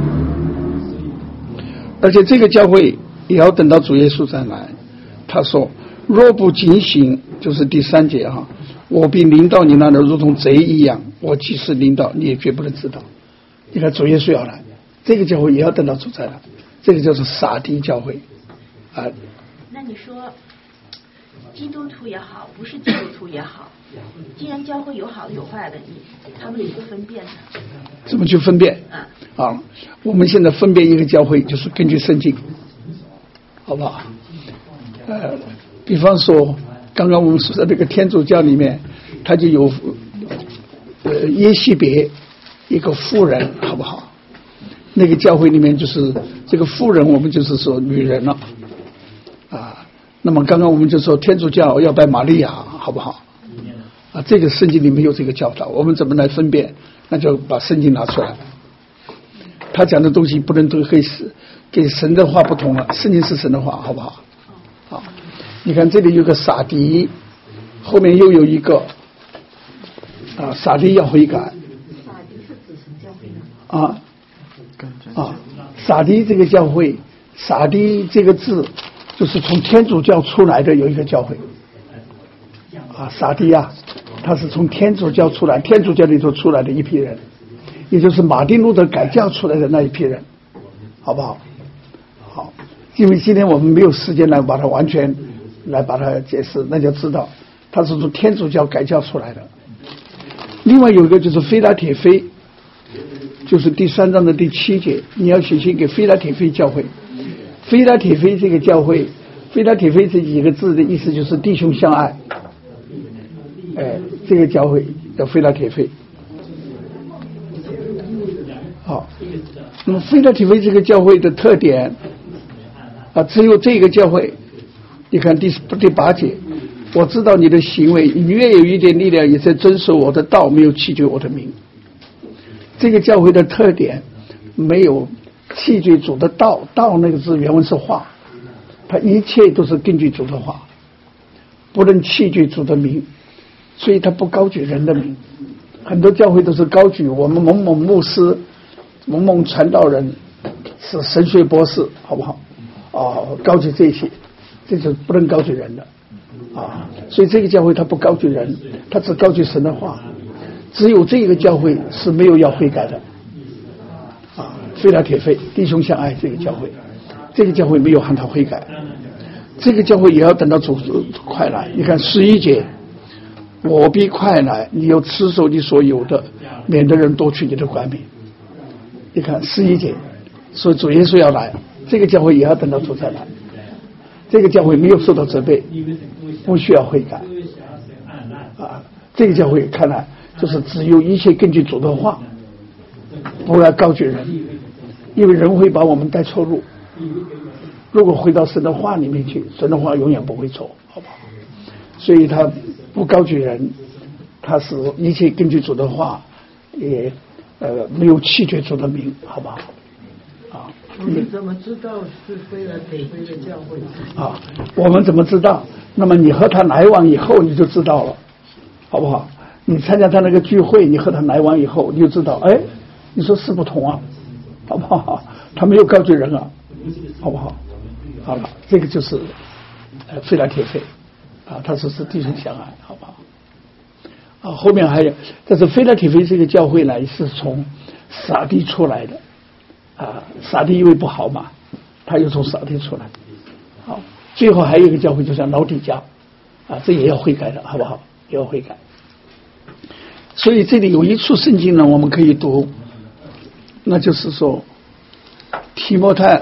而且这个教会也要等到主耶稣再来。他说：“若不警醒，就是第3节哈，我必临到你那里，如同贼一样。我即使临到，你也绝不能知道。”你看，主耶稣要来，这个教会也要等到主再来。这个就是撒狄教会啊。 那你说，基督徒也好，不是基督徒也好，既然教会有好的有坏的，他们怎么分辨呢？ 怎么去分辨？啊，我们现在分辨一个教会，就是根据圣经，好不好？比方说，刚刚我们说的这个天主教里面，它就有耶西别一个妇人，好不好？那个教会里面就是这个妇人，我们就是说女人了啊。那么刚刚我们就说天主教要拜玛利亚，好不好？啊，这个圣经里没有这个教导，我们怎么来分辨？那就把圣经拿出来，他讲的东西不能都跟神的话不同了，圣经是神的话，好不好？好，你看这里有个撒狄，后面又有一个撒狄要悔改。 撒狄是指什么教会呢？ 撒狄这个教会，撒狄这个字就是从天主教出来的有一个教会撒狄他是从天主教出来，天主教里头出来的一批人，也就是马丁路德改教出来的那一批人，好不好？好，因为今天我们没有时间来把它完全来把它解释，那就知道他是从天主教改教出来的。另外有一个就是非拉铁非，就是第3章的第7节，你要写信给非拉铁非教会。非拉铁非这个教会，非拉铁非这几个字的意思就是弟兄相爱。这个教会叫非拉铁非。好，那么非拉铁非这个教会的特点只有这个教会，你看第8节，我知道你的行为，你越有一点力量，也在遵守我的道，没有弃绝我的名。这个教会的特点没有弃绝主的道，道那个字原文是话，它一切都是根据主的话，不能弃绝主的名，所以他不高举人的名。很多教会都是高举我们某某牧师、某某传道人是神学博士，好不好？高举这些，这就不能高举人的所以这个教会他不高举人，他只高举神的话。只有这个教会是没有要悔改的非拉铁非弟兄相爱这个教会，这个教会没有喊他悔改，这个教会也要等到主快来。你看11节，我必快来，你要持守你所有的，免得人夺取你的冠冕。你看11节，所以主耶稣要来，这个教会也要等到主再来。这个教会没有受到责备，不需要悔改这个教会看来就是只有一切根据主的话，不要高举人，因为人会把我们带错路。如果回到神的话里面去，神的话永远不会错，好不好？所以他不高举人，他是一切根据主的话，也没有弃绝主的名，好不好？ 我们怎么知道是非拉铁非的教会我们怎么知道？那么你和他来往以后你就知道了，好不好？你参加他那个聚会，你和他来往以后你就知道，你说是不同好不好？他没有高举人好不好？好了，这个就是非拉铁非他是弟兄相爱，好不好？后面还有，但是非拉铁非这个教会呢是从撒狄出来的撒狄因为不好嘛，他又从撒狄出来。好，最后还有一个教会就像老底嘉这也要悔改的，好不好？也要悔改。所以这里有一处圣经呢我们可以读，那就是说提摩太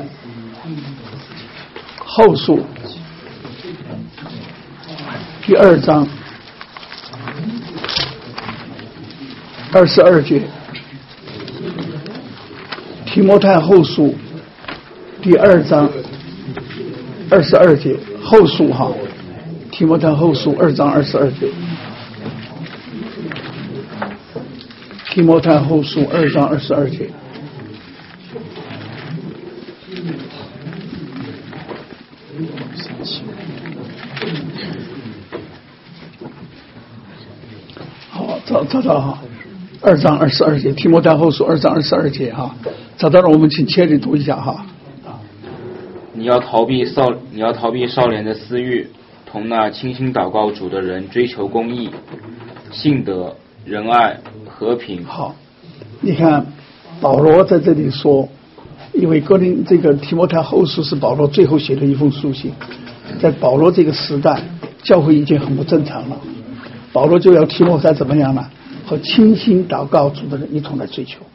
后书第2章 22节，提摩太后书第2章22节，后书哈，提摩太后书2章22节，提摩太后书2章22节。好，找到哈，2章22节，提摩太后书2章22节哈，找到了，我们请切里读一下哈。 你要逃避少年的私欲，同那倾心祷告主的人追求公义、信德、仁爱、和平。 好，你看保罗在这里说，因为这个提摩太后书是保罗最后写的一封书信，在保罗这个时代，教会已经很不正常了，保罗就要提摩太怎么样呢？和倾心祷告主的人一同来追求。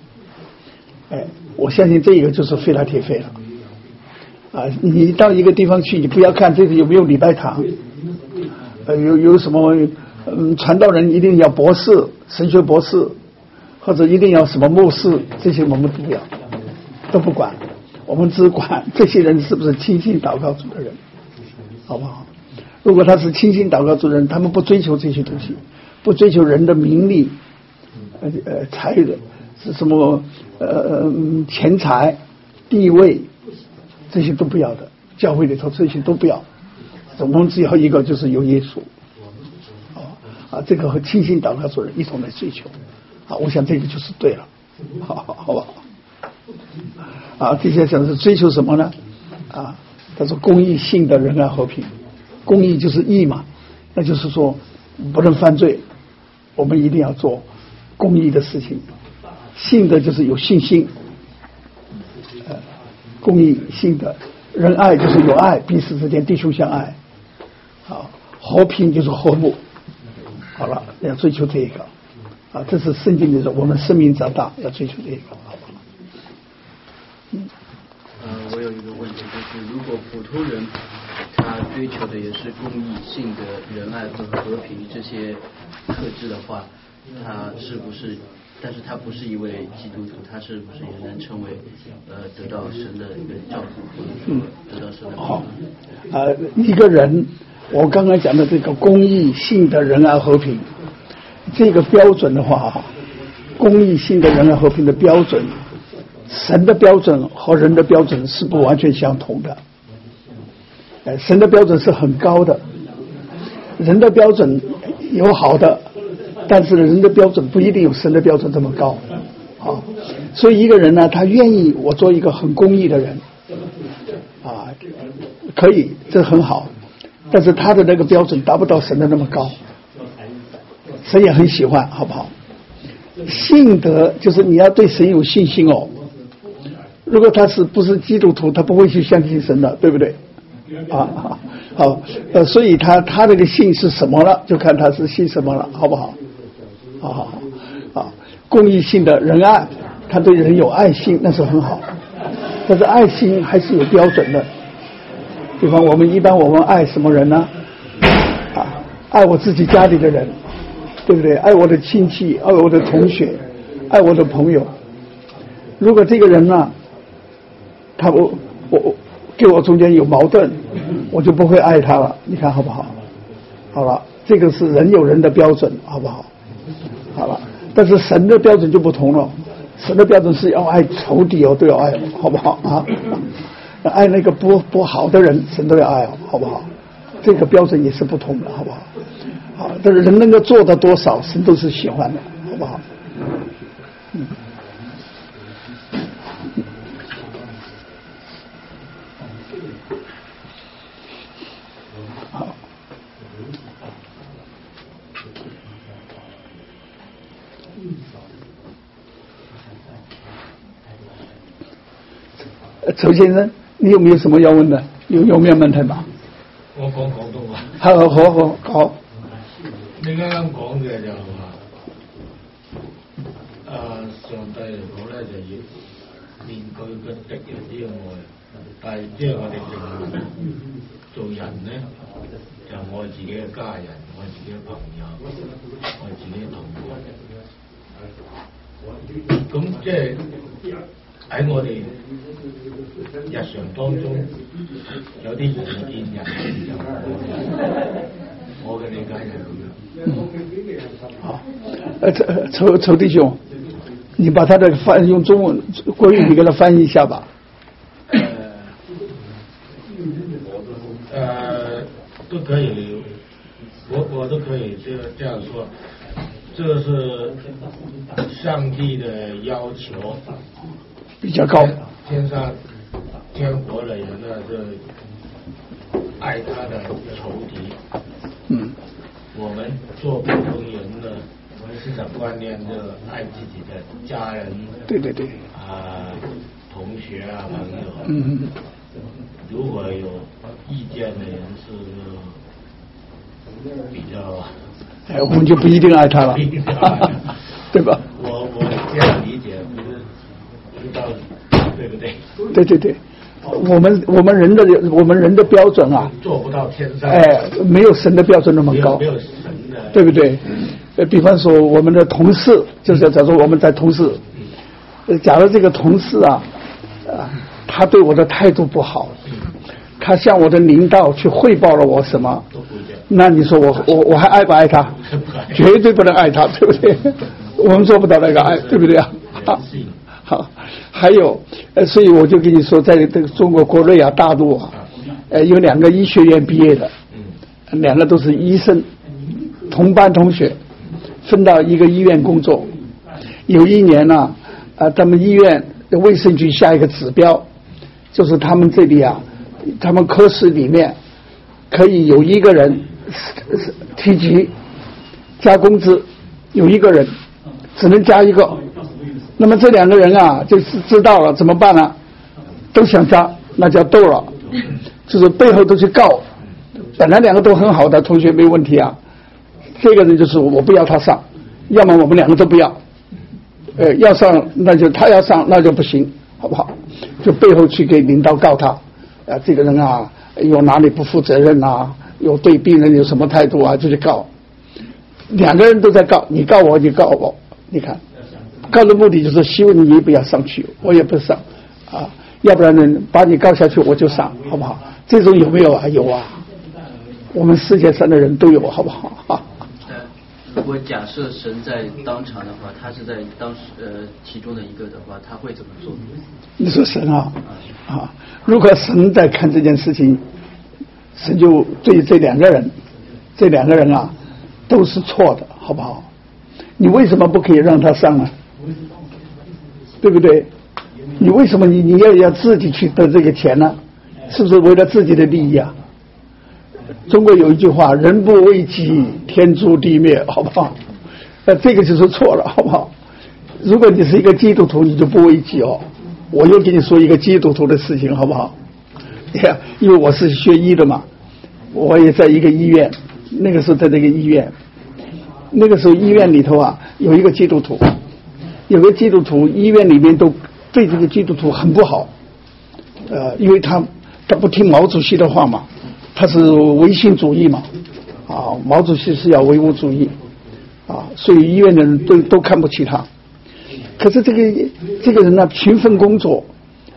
我相信这个就是费拉铁费了。你到一个地方去，你不要看这个有没有礼拜堂，有什么传道人一定要博士、神学博士，或者一定要什么牧师，这些我们都不要，都不管，我们只管这些人是不是倾心祷告主的人，好不好？如果他是倾心祷告主的人，他们不追求这些东西，不追求人的名利，财的是什么钱财、地位。这些都不要的，教会里头这些都不要，总共只要一个，就是有耶稣。这个和倾心祷告主人一同来追求，我想这个就是对了，好吧？这些讲是追求什么呢？他说公义、信德、仁爱、和平。公义就是义嘛，那就是说不能犯罪，我们一定要做公义的事情。信德就是有信心。公义、信德、仁爱就是有爱，彼此之间弟兄相爱。和平就是和睦。好了，要追求这一个。这是圣经里说，我们生命长大要追求这一个，好不好？ 我有一个问题，就是如果普通人他追求的也是公义、信德、仁爱和和平这些特质的话，他是不是？但是他不是一位基督徒，他是不是也能成为得到神的一个照顾，或者说得到神的好，一个人，我刚才讲的这个公义、信德、仁爱、和平这个标准的话，公义、信德、仁爱、和平的标准，神的标准和人的标准是不完全相同的。神的标准是很高的，人的标准有好的。但是人的标准不一定有神的标准这么高，所以一个人呢，他愿意我做一个很公义的人，可以，这很好，但是他的那个标准达不到神的那么高，神也很喜欢，好不好？信德就是你要对神有信心哦，如果他不是基督徒，他不会去相信神的，对不对？好，所以他这个信是什么了，就看他是信什么了，好不好？公义、信德、仁爱，他对人有爱心，那是很好，但是爱心还是有标准的。比方我们爱什么人呢？爱我自己家里的人，对不对？爱我的亲戚，爱我的同学，爱我的朋友。如果这个人呢，他跟我中间有矛盾，我就不会爱他了，你看好不好？好了，这个是人有人的标准，好不好？好了，但是神的标准就不同了，神的标准是要爱仇敌都要爱，好不好？爱那个不好的人，神都要爱，好不好？这个标准也是不同的，好不好？好，但是人能够做到多少，神都是喜欢的，好不好？好。周先生，你有没有什么要问的？有咩問題嘛？ 我講廣東話。 好。 你啱啱講嘅就話，上帝嚟講咧就要面對個敵人呢個愛，但係即係我哋做人咧，就愛自己嘅家人，愛自己嘅朋友，愛自己嘅同伴。 咁即係喺我哋日常當中有啲異見人士就我嘅理解係咁樣。 好，仇弟兄，你把他的用中文国语你给他翻译一下吧。 都可以，我都可以这样说，这是上帝的要求， 比较高。 天国的人呢，是爱他的仇敌。我们做普通人呢，市场观念的爱自己的家人。 对。 同学啊，朋友。如果有意见的人是比较， 我们就不一定爱他了，对吧？ 我这样理解，不知道对不对？ 对，我们人的标准啊， 做不到天上， 没有神的标准那么高， 没有神的， 对不对？比方说我们的同事，就是假如我们在同事，假如这个同事啊，他对我的态度不好，他向我的领导去汇报了我什么，那你说我还爱不爱他？绝对不能爱他，对不对？我们做不到那个爱，对不对啊？好，还有所以我就跟你说，在这个中国国内啊，大陆啊，有2个医学院毕业的，2个都是医生，同班同学，分到一个医院工作。有一年呢，他们医院卫生局下一个指标，就是他们这里啊，他们科室里面可以有一个人提级加工资，有一个人只能加一个。那么这2个人啊，就是知道了怎么办呢？都想加，那叫斗了，就是背后都去告。本来2个都很好的同学没问题啊，这个人就是我不要他上，要么我们2个都不要。要上那就他要上那就不行，好不好？就背后去给领导告他，这个人啊有哪里不负责任啊，有对病人有什么态度啊，就去告。2个人都在告，你告我，你告我，你看，告的目的就是希望你也不要上去，我也不上啊，要不然呢把你告下去我就上，好不好？这种有没有啊？有啊，我们世界上的人都有，好不好啊？ 如果假设神在当场的话，他是在其中的一个的话，他会怎么做？ 你说神啊，如果神在看这件事情，神就对这2个人啊都是错的，好不好？你为什么不可以让他上呢？对不对？你为什么你要自己去得这个钱呢？是不是为了自己的利益啊？中国有一句话，人不为己，天诛地灭，好不好？这个就是错了，好不好？如果你是一个基督徒，你就不为己哦。我又跟你说一个基督徒的事情，好不好？因为我是学医的嘛，我也在一个医院，那个时候在这个医院，那个时候医院里头啊有一个基督徒，有个基督徒，医院里面都对这个基督徒很不好，因为他不听毛主席的话嘛。他是唯心主义嘛，毛主席是要唯物主义，所以医院的人都看不起他。可是这个人呢，勤奋工作，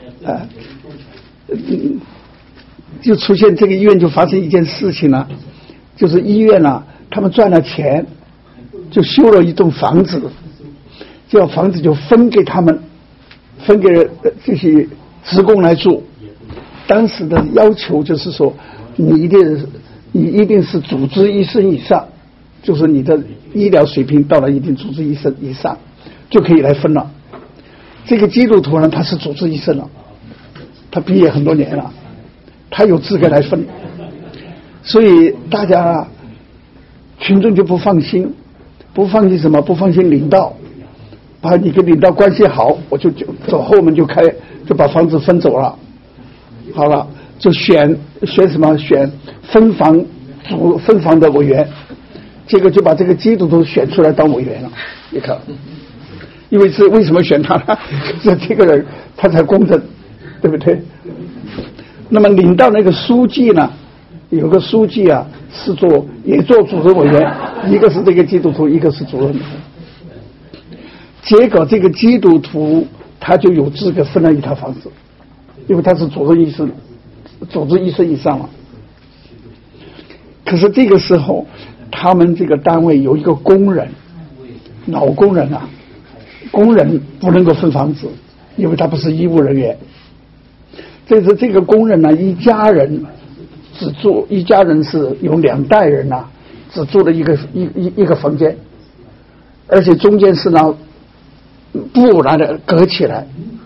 就出现这个医院就发生一件事情呢，就是医院呢，他们赚了钱，就修了一栋房子，这房子就分给他们，分给这些职工来住。当时的要求就是说，你一定是主治医生以上，就是你的医疗水平到了一定主治医生以上，就可以来分了。这个基督徒呢，他是主治医生了，他毕业很多年了，他有资格来分，所以大家群众就不放心，不放心什么？不放心领导，把你跟领导关系好，我就走后门就把房子分走了，好了。就选什么？选分房的委员，结果就把这个基督徒选出来当委员了。你看，因为为什么选他呢？这个人他才公正，对不对？那么领到那个书记呢，有个书记啊，也做主任委员，一个是这个基督徒，一个是主任。 结果这个基督徒他就有资格分了一套房子，因为他是主治医生以上了。可是这个时候他们这个单位有一个工人，老工人啊，工人不能够分房子，因为他不是医务人员。这个工人呢，一家人是有2代人啊，只住了一个房间，而且中间是拿布拿的隔起来。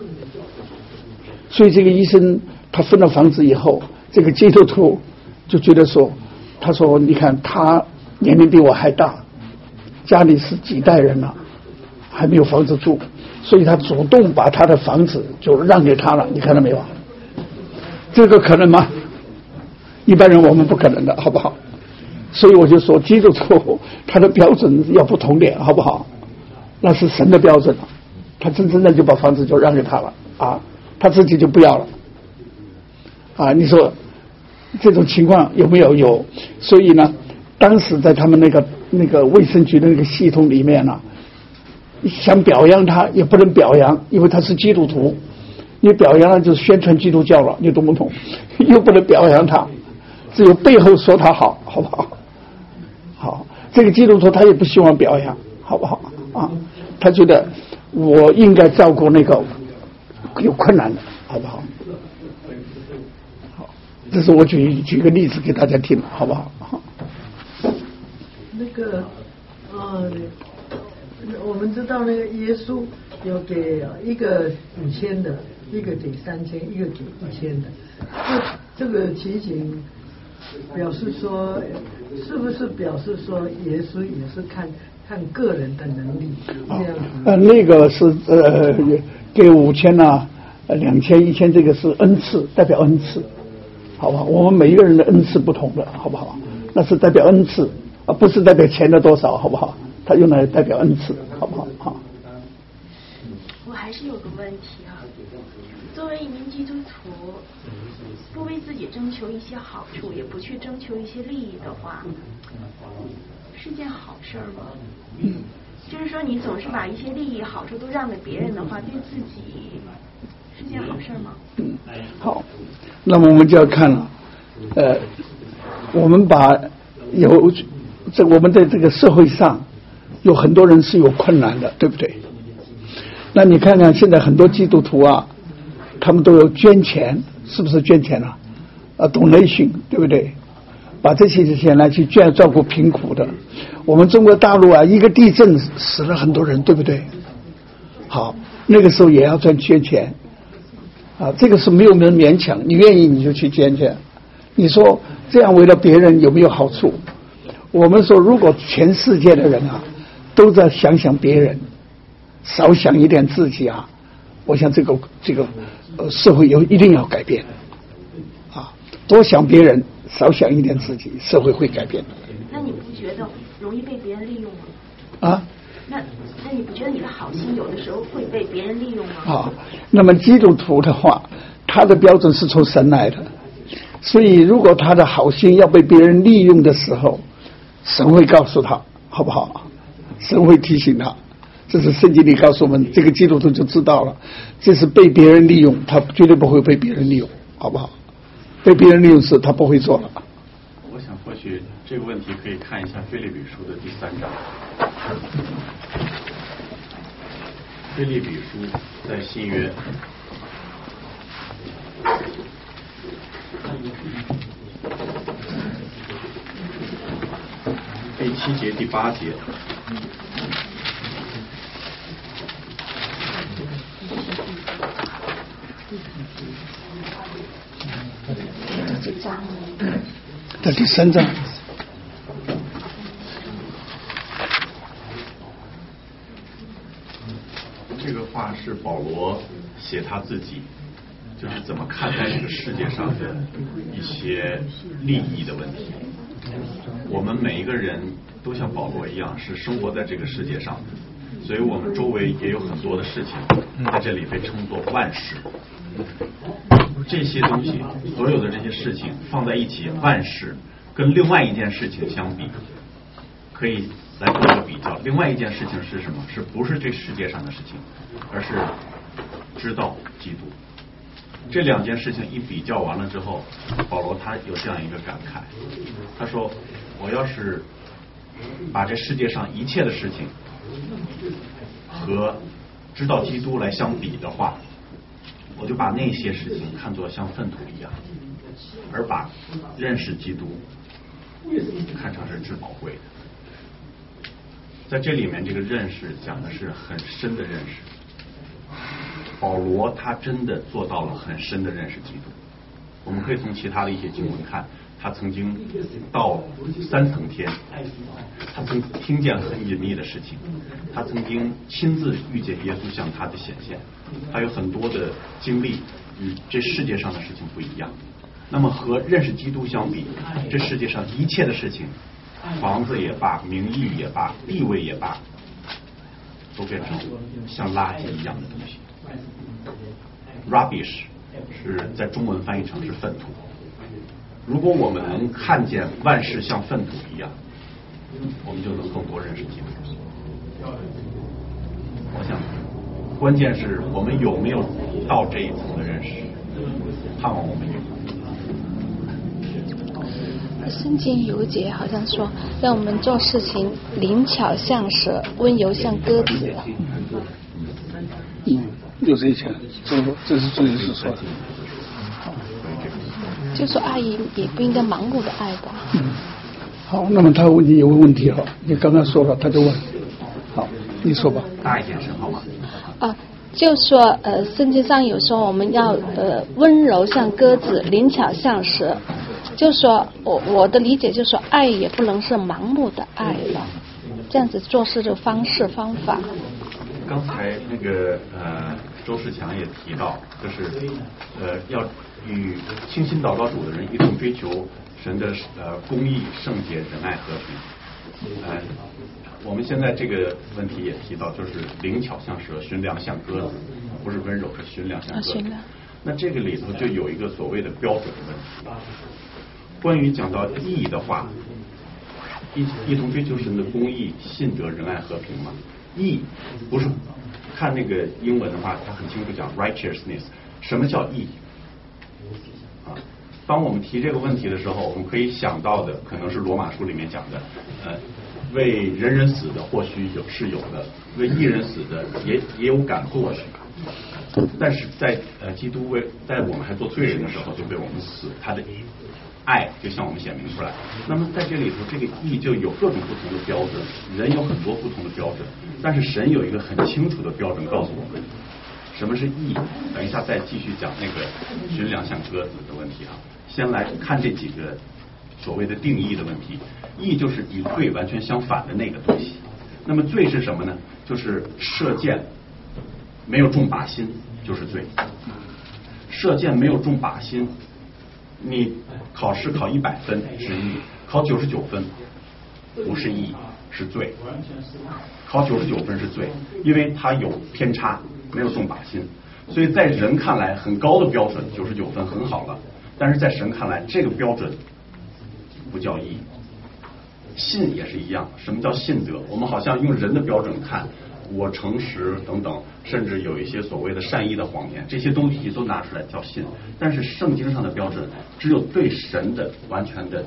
所以这个医生他分了房子以后，这个基督徒就觉得说，他说你看他年龄比我还大，家里是几代人了，还没有房子住，所以他主动把他的房子就让给他了。你看到没有？这个可能吗？一般人我们不可能的，好不好？所以我就说基督徒他的标准要不同点，好不好？那是神的标准，他真的就把房子就让给他了啊，他自己就不要了啊。你说这种情况有没有？有。所以呢，当时在他们那个卫生局的那个系统里面呢，想表扬他也不能表扬，因为他是基督徒。你表扬了就是宣传基督教了，你懂不懂？又不能表扬他，只有背后说他好，好不好？好，这个基督徒他也不希望表扬，好不好啊？他觉得我应该照顾那个有困难的，好不好？好，这是我举个例子给大家听，好不好？ 那个我们知道那个耶稣有给一个5000的，一个给3000，一个给1000的。这个情形表示说，是不是表示说耶稣也是看个人的能力这样子？ 那个是给5000啊，2000、1000，这个是恩赐，代表恩赐，好不好？我们每一个人的恩赐不同的，好不好？那是代表恩赐啊，不是代表钱的多少，好不好？他用来代表恩赐，好不好？好。 我还是有个问题啊，作为一名基督徒，不为自己征求一些好处，也不去征求一些利益的话，是件好事吗？就是说，你总是把一些利益、好处都让给别人的话，对自己是件好事吗？ 好，那么我们就要看了，我们我们在这个社会上有很多人是有困难的，对不对？那你看看现在很多基督徒啊，他们都有捐钱，是不是捐钱啊？donation， 对不对？把这些钱来去照顾贫苦的。我们中国大陆啊，一个地震死了很多人，对不对？好，那个时候也要捐钱啊，这个是没有人勉强，你愿意你就去捐钱。你说这样为了别人有没有好处？我们说，如果全世界的人啊都在想想别人，少想一点自己啊，我想这个社会一定要改变啊！多想别人，少想一点自己，社会会改变的。 那你不觉得容易被别人利用吗？ 啊？ 那你不觉得你的好心有的时候会被别人利用吗？ 啊，那么基督徒的话，他的标准是从神来的，所以如果他的好心要被别人利用的时候，神会告诉他，好不好？神会提醒他，这是圣经里告诉我们，这个基督徒就知道了，这是被别人利用，他绝对不会被别人利用，好不好？被别人利用时，他不会做了。 我想或许这个问题可以看一下腓立比书的第3章。腓立比书在新约第7节、第8节。 在第3章。 这个话是保罗写他自己，就是怎么看待这个世界上的一些利益的问题。我们每一个人都像保罗一样，是生活在这个世界上的，所以我们周围也有很多的事情，在这里被称作万事。这些东西，所有的这些事情放在一起，万事跟另外一件事情相比，可以来做一个比较。另外一件事情是什么？不是这世界上的事情，而是知道基督。这两件事情一比较完了之后，保罗他有这样一个感慨，他说：“我要是把这世界上一切的事情和知道基督来相比的话，我就把那些事情看作像粪土一样，而把认识基督看成是至宝贵的。”在这里面，这个认识讲的是很深的认识。保罗他真的做到了很深的认识基督。我们可以从其他的一些经文看，他曾经到3层天，他曾听见很隐秘的事情，他曾经亲自遇见耶稣向他的显现，他有很多的经历与这世界上的事情不一样。那么和认识基督相比，这世界上一切的事情，房子也罢，名誉也罢，地位也罢，都变成像垃圾一样的东西。Rubbish 是在中文翻译成是粪土。如果我们能看见万事像粪土一样，我们就能更多认识基督。我想关键是我们有没有到这一层的认识，盼望我们有。 圣经有节好像说让我们做事情灵巧像蛇，温柔像鸽子。 有这一层，这是主耶稣说的。 就说爱也不应该盲目的爱吧。 好，那么他问你有个问题哈，你刚刚说了，他就问。好，你说吧。 大一点声好吗？ 就说圣经上有说我们要温柔像鸽子，灵巧像蛇。就说我的理解就是说，爱也不能是盲目的爱了，这样子做事的方式方法。 刚才那个周世强也提到，就是要与倾心祷告主的人一同追求神的公义、圣洁、仁爱、和平。我们现在这个问题也提到，就是灵巧像蛇，驯良像鸽子，不是温柔，是驯良像鸽子。那这个里头就有一个所谓的标准的问题。关于讲到义的话，一同追求神的公义、信德、仁爱、和平嘛。义不是看那个英文的话，它很清楚讲 righteousness。什么叫义？当我们提这个问题的时候，我们可以想到的可能是罗马书里面讲的，为人人死的或许是有的，为义人死的也有敢或许。但是在基督在我们还做罪人的时候就被我们死，他的爱就向我们显明出来。那么在这里头，这个义就有各种不同的标准，人有很多不同的标准，但是神有一个很清楚的标准告诉我们什么是义。等一下再继续讲那个驯良像鸽子的问题啊。先来看这几个所谓的定义的问题。义就是与罪完全相反的那个东西。那么罪是什么呢？就是射箭没有中靶心就是罪。射箭没有中靶心，你考试考100分是义，考99分不是义，是罪。考99分是罪，因为它有偏差，没有中靶心。所以在人看来很高的标准99分很好了，但是在神看来这个标准不叫义。信也是一样，什么叫信德？我们好像用人的标准看，我诚实等等，甚至有一些所谓的善意的谎言，这些东西都拿出来叫信。但是圣经上的标准只有对神的完全的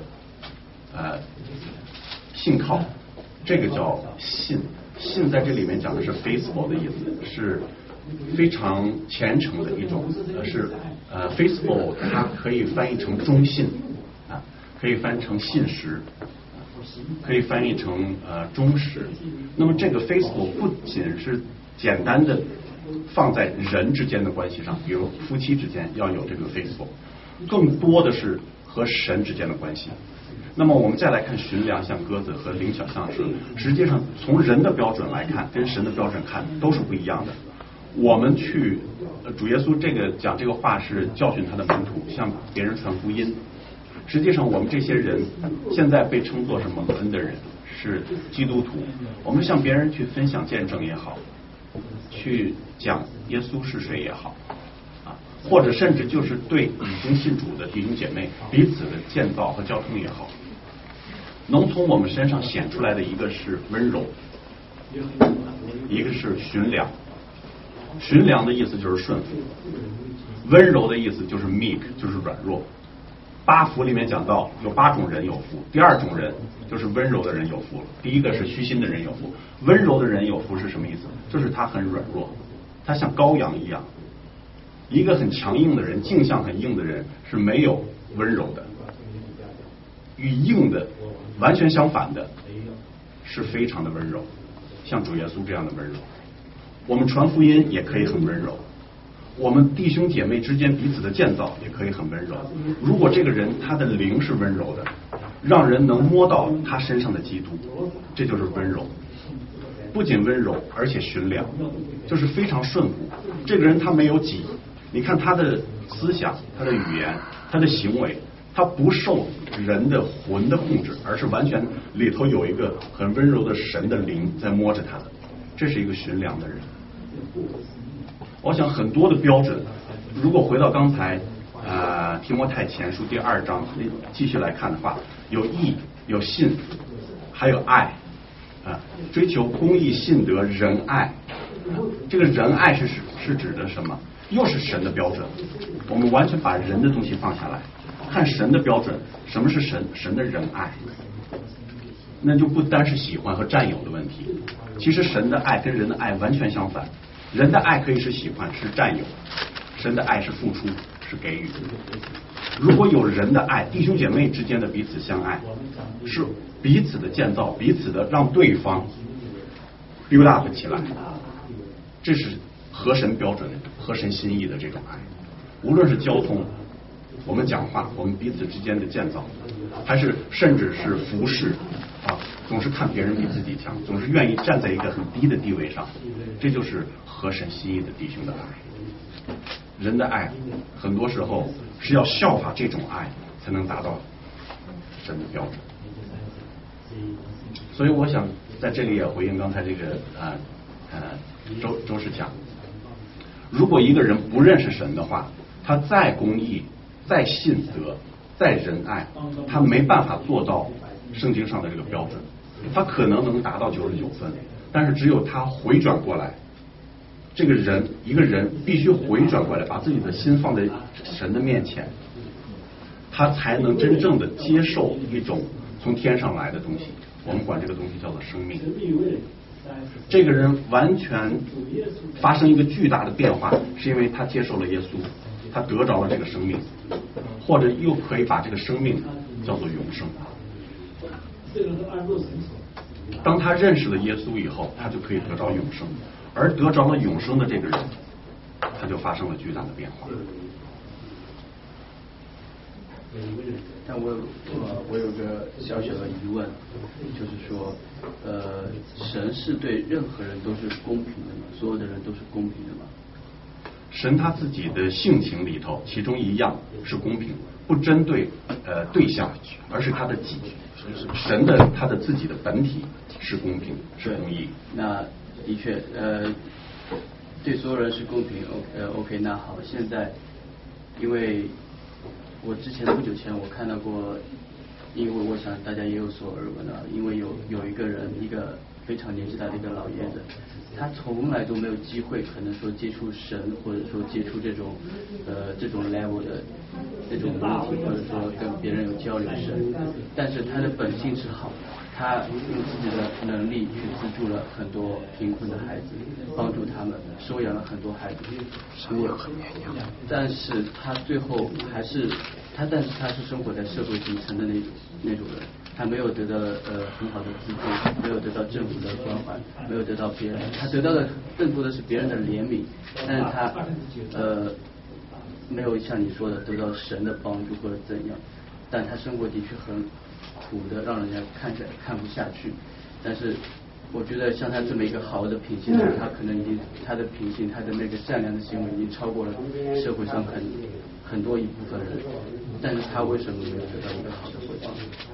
信靠，这个叫信。信在这里面讲的是 faithful 的意思，是非常虔诚的一种，是faithful 它可以翻译成忠信啊，可以翻译成信实，可以翻译成忠实。那么这个 faithful 不仅是简单的放在人之间的关系上，比如夫妻之间要有这个 faithful， 更多的是和神之间的关系。那么我们再来看驯良像鸽子和灵巧像蛇，实际上从人的标准来看，跟神的标准看都是不一样的。我们去主耶稣讲这个话是教训他的门徒，向别人传福音。实际上我们这些人现在被称作是蒙恩的人，是基督徒，我们向别人去分享见证也好，去讲耶稣是谁也好或者甚至就是对已经信主的弟兄姐妹彼此的建造和交通也好， 能从我们身上显出来的一个是温柔，一个是驯良。驯良的意思就是顺服，温柔的意思就是 meek， 就是软弱。八福里面讲到有8种人有福，第2种人就是温柔的人有福，第一个是虚心的人有福。温柔的人有福是什么意思？就是他很软弱，他像羔羊一样。一个很强硬的人，镜像很硬的人是没有温柔的，与硬的完全相反的是非常的温柔，像主耶稣这样的温柔。我们传福音也可以很温柔，我们弟兄姐妹之间彼此的建造也可以很温柔。如果这个人他的灵是温柔的，让人能摸到他身上的基督，这就是温柔。不仅温柔，而且驯良，就是非常顺服。这个人他没有己，你看他的思想、他的语言、他的行为，他不受人的魂的控制，而是完全里头有一个很温柔的神的灵在摸着他的，这是一个驯良的人。我想很多的标准，如果回到刚才提摩太前书第2章继续来看的话，有义、有信，还有爱追求公义、信德、仁爱。这个仁爱是指的什么？又是神的标准。我们完全把人的东西放下来，看神的标准，什么是神的仁爱？那就不单是喜欢和占有的问题。其实神的爱跟人的爱完全相反。人的爱可以是喜欢，是占有；神的爱是付出，是给予。如果有人的爱，弟兄姐妹之间的彼此相爱，是彼此的建造，彼此的让对方 build up 起来，这是合神标准、合神心意的这种爱。无论是交通，我们讲话，我们彼此之间的建造，还是甚至是服侍总是看别人比自己强，总是愿意站在一个很低的地位上，这就是合神心意的弟兄的爱。人的爱很多时候是要效法这种爱才能达到神的标准。所以我想在这里也回应刚才这个周师讲，如果一个人不认识神的话，他再公义、再信德、再仁爱，他没办法做到圣经上的这个标准。他可能能达到99分，但是只有他回转过来，这个人一个人必须回转过来，把自己的心放在神的面前，他才能真正的接受一种从天上来的东西。我们管这个东西叫做生命。这个人完全发生一个巨大的变化，是因为他接受了耶稣，他得着了这个生命，或者又可以把这个生命叫做永生。当他认识了耶稣以后，他就可以得着永生，而得着了永生的这个人，他就发生了巨大的变化。 但我有个小小的疑问，就是说，神是对任何人都是公平的吗？所有的人都是公平的吗？ 神他自己的性情里头，其中一样是公平，不针对对象，而是他的己。神的他的自己的本体是公平，是公义。 那的确，对所有人是公平。OK， 那好，现在因为我之前不久前我看到过，因为我想大家也有所耳闻啊，因为有一个人，一个非常年纪大的一个老爷子，他从来都没有机会可能说接触神，或者说接触这种level 的这种问题，或者说跟别人有交流神，但是他的本性是好的，他用自己的能力去资助了很多贫困的孩子，帮助他们收养了很多孩子，但是他最后还是但是他是生活在社会底层的那种人，他没有得到很好的资助，没有得到政府的关怀，没有得到别人，他得到的更多的是别人的怜悯，但是他没有像你说的得到神的帮助或者怎样，但他生活的确很苦的，让人家看不下去。但是我觉得像他这么一个好的品性，他可能已经他的品性，他的那个善良的行为已经超过了社会上很多一部分人，但是他为什么没有得到一个好的回报？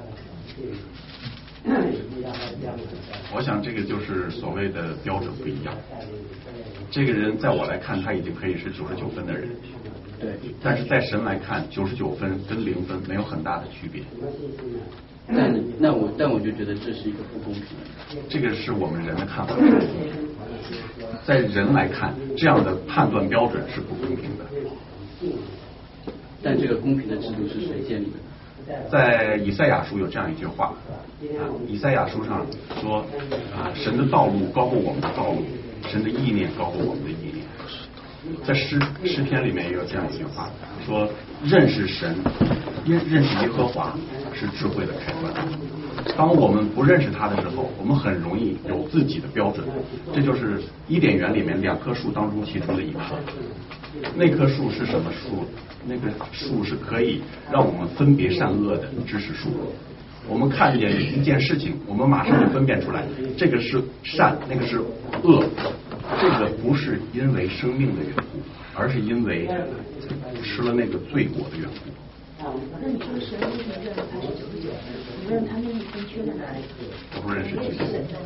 我想这个就是所谓的标准不一样。这个人在我来看，他已经可以是99分的人， 对， 但是在神来看，99分跟0分没有很大的区别。 但我就觉得这是一个不公平的。 这个是我们人的看法，在人来看，这样的判断标准是不公平的。 但这个公平的制度是谁建立的？ 在以赛亚书有这样一句话，以赛亚书上说，神的道路高过我们的道路，神的意念高过我们的意念。在诗篇里面也有这样一句话，说认识神，认识耶和华是智慧的开端。当我们不认识他的时候，我们很容易有自己的标准。这就是伊甸园里面2棵树当中其中的一棵。那棵树是什么树？那个树是可以让我们分别善恶的知识树。我们看见一件事情，我们马上就分辨出来，这个是善，那个是恶。这个不是因为生命的缘故，而是因为吃了那个罪果的缘故。 那你说神为什么认为他是99？你问他那一分缺在哪里？ 我不认识具体。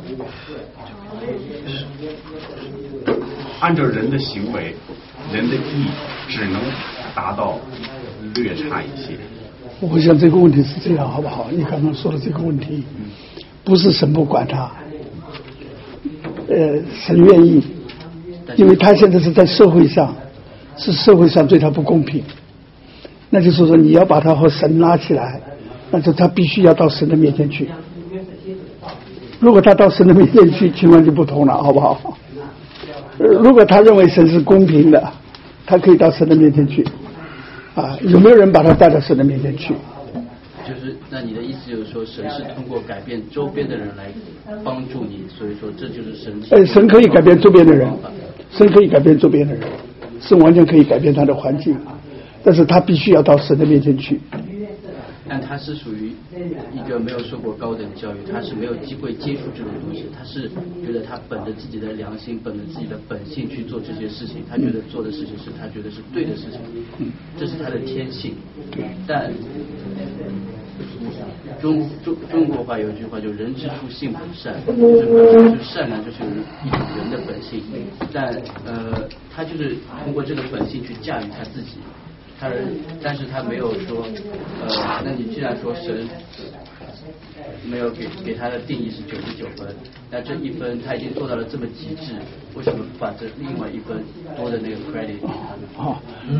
按照人的行为，人的义只能达到略差一些。 我想这个问题是这样，好不好？你刚刚说的这个问题，不是神不管他，神愿意，因为他现在是在社会上，是社会上对他不公平。那就是说，你要把他和神拉起来，那就他必须要到神的面前去。如果他到神的面前去，情况就不同了，好不好？如果他认为神是公平的，他可以到神的面前去。有没有人把他带到神的面前去？ 就是那你的意思就是说，神是通过改变周边的人来帮助你，所以说这就是神。 神可以改变周边的人，神可以改变周边的人，神完全可以改变他的环境，但是他必须要到神的面前去。 但他是属于一个没有受过高等教育，他是没有机会接触这种东西，他是觉得他本着自己的良心，本着自己的本性去做这些事情，他觉得做的事情是他觉得是对的事情，这是他的天性。但中国话有一句话，就人之初性本善，就是善良就是一种人的本性，他就是通过这个本性去驾驭他自己。但是他没有说，那你既然说神没有给他的定义是99分，那这1分他已经做到了这么极致，为什么不把这另外1分多的那个 credit 给他呢？ 好，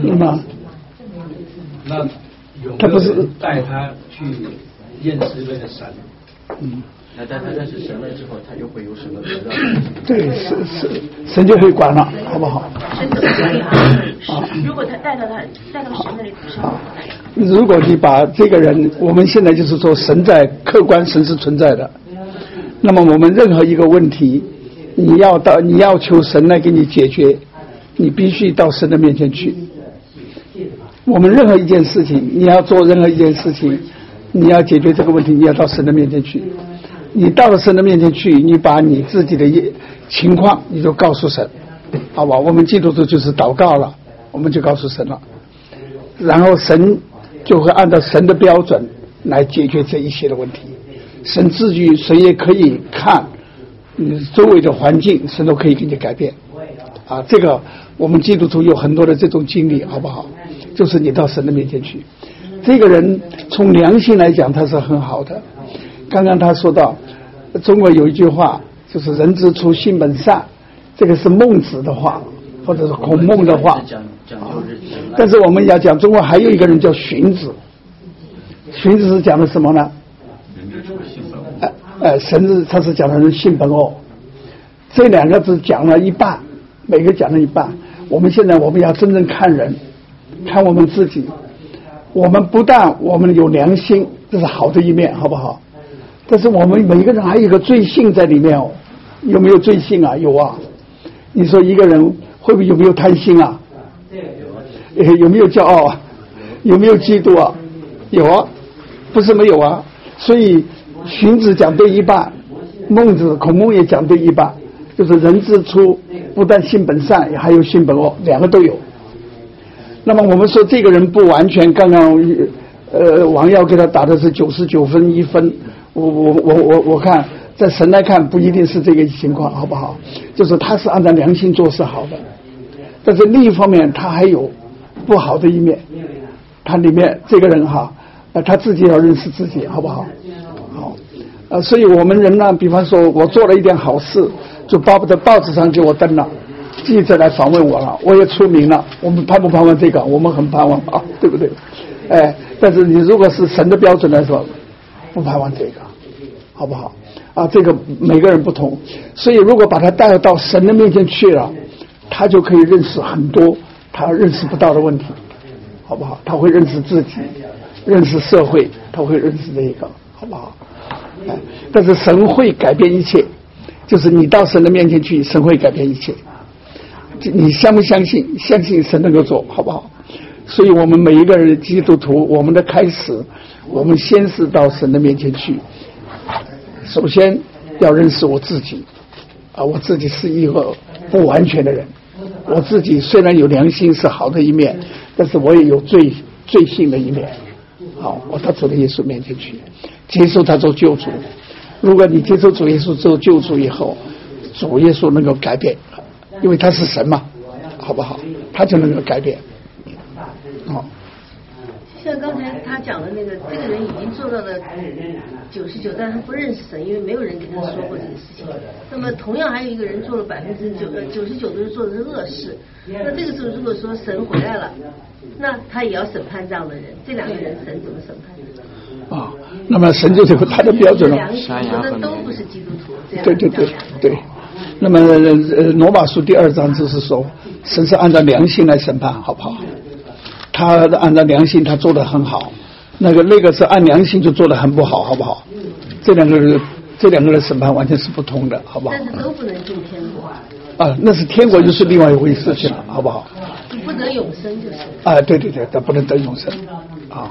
那有没有人带他去认识那个神？ 那但他认识神了之后，他又会有什么得到？ 对，神就会管了，好不好？ 神怎么管呀？如果他带到神那里，神如果你把这个人，我们现在就是说神在客观，神是存在的。那么我们任何一个问题，你要求神来给你解决，你必须到神的面前去。我们任何一件事情，你要做任何一件事情，你要解决这个问题，你要到神的面前去。你到了神的面前去，你把你自己的情况你就告诉神，好吧？我们基督徒就是祷告了，我们就告诉神了，然后神就会按照神的标准来解决这一切的问题。神至于神也可以看周围的环境，神都可以给你改变这个我们基督徒有很多的这种经历，好不好？就是你到神的面前去，这个人从良心来讲他是很好的。刚刚他说到中国有一句话，就是人之初性本善，这个是孟子的话或者是孔孟的话但是我们要讲中国还有一个人叫荀子，荀子是讲的什么呢？ 人之初性本恶。 神是他是讲的人性本恶，这2个字讲了一半，每个讲了一半。我们现在我们要真正看人，看我们自己，我们不但我们有良心，这是好的一面，好不好？但是我们每一个人还有一个罪性在里面有没有罪性啊？有啊。你说一个人会不会有没有贪心啊？有没有骄傲啊？有没有嫉妒啊？有啊，不是没有啊。所以荀子讲对一半，孔孟也讲对一半，就是人之初不但性本善，还有性本恶，2个都有。那么我们说这个人不完全，刚刚王耀给他打的是99分1分，我看在神来看不一定是这个情况，好不好？就是他是按照良心做事好的，但是另一方面他还有不好的一面，他里面这个人他自己要认识自己，好不好？好， 所以我们人呢，比方说我做了一点好事，就巴不得报纸上给我登了，记者来访问我了，我也出名了。我们盼不盼望这个？我们很盼望啊，对不对？但是你如果是神的标准来说，不盼望这个，好不好？这个每个人不同，所以如果把他带到神的面前去了，他就可以认识很多他认识不到的问题，好不好？他会认识自己，认识社会，他会认识这个，好不好？但是神会改变一切，就是你到神的面前去，神会改变一切。你相不相信？相信神能够做，好不好？所以我们每一个人基督徒，我们的开始，我们先是到神的面前去。首先要认识我自己，我自己是一个不完全的人，我自己虽然有良心是好的一面，但是我也有罪性的一面。好，我到主的耶稣面前去，接受他做救主。如果你接受主耶稣做救主以后，主耶稣能够改变，因为他是神嘛，好不好？他就能够改变。好。 像刚才他讲的那个，这个人已经做到了99%，但他不认识神，因为没有人跟他说过这个事情。那么同样还有一个人做了99%都是做的是恶事。那这个时候如果说神回来了，那他也要审判这样的人。这两个人神怎么审判？ 那么神就是他的标准了。 说的都不是基督徒。 对。那么罗马书第2章就是说，神是按照良心来审判，好不好？他按照良心他做得很好，那个是按良心就做得很不好，好不好？这两个人审判完全是不同的，好不好？ 但是都不能进天国那是天国就是另外一回事情了，好不好？ 不得永生就是对，他不能得永生啊。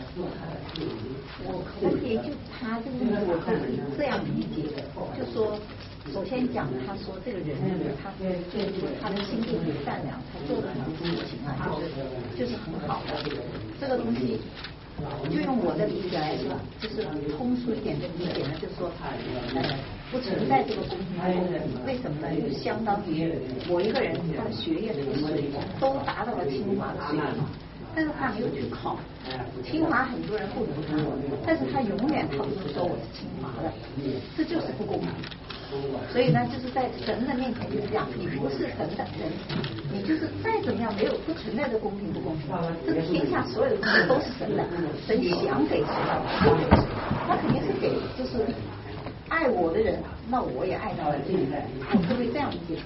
我可以就他这个问题，我可以这样理解，就说首先讲他说这个人他的心地很善良，他做的很多事情就是很好的这个东西。就用我的理解来说，就是通俗一点的理解呢，就是说，不存在这个公平不公平。为什么呢？就相当于我一个人他的学业水平都达到了清华的水平，但是他没有去考清华，很多人不如他，但是他永远他不是说我是清华的，这就是不公平。所以呢，就是在神的面前就是这样，你不是神的人，你就是再怎么样没有不存在的公平不公平，这个天下所有的东西都是神的，神想给谁就给谁，他肯定是给就是爱我的人，那我也爱到了这个人，我可不可以这样理解？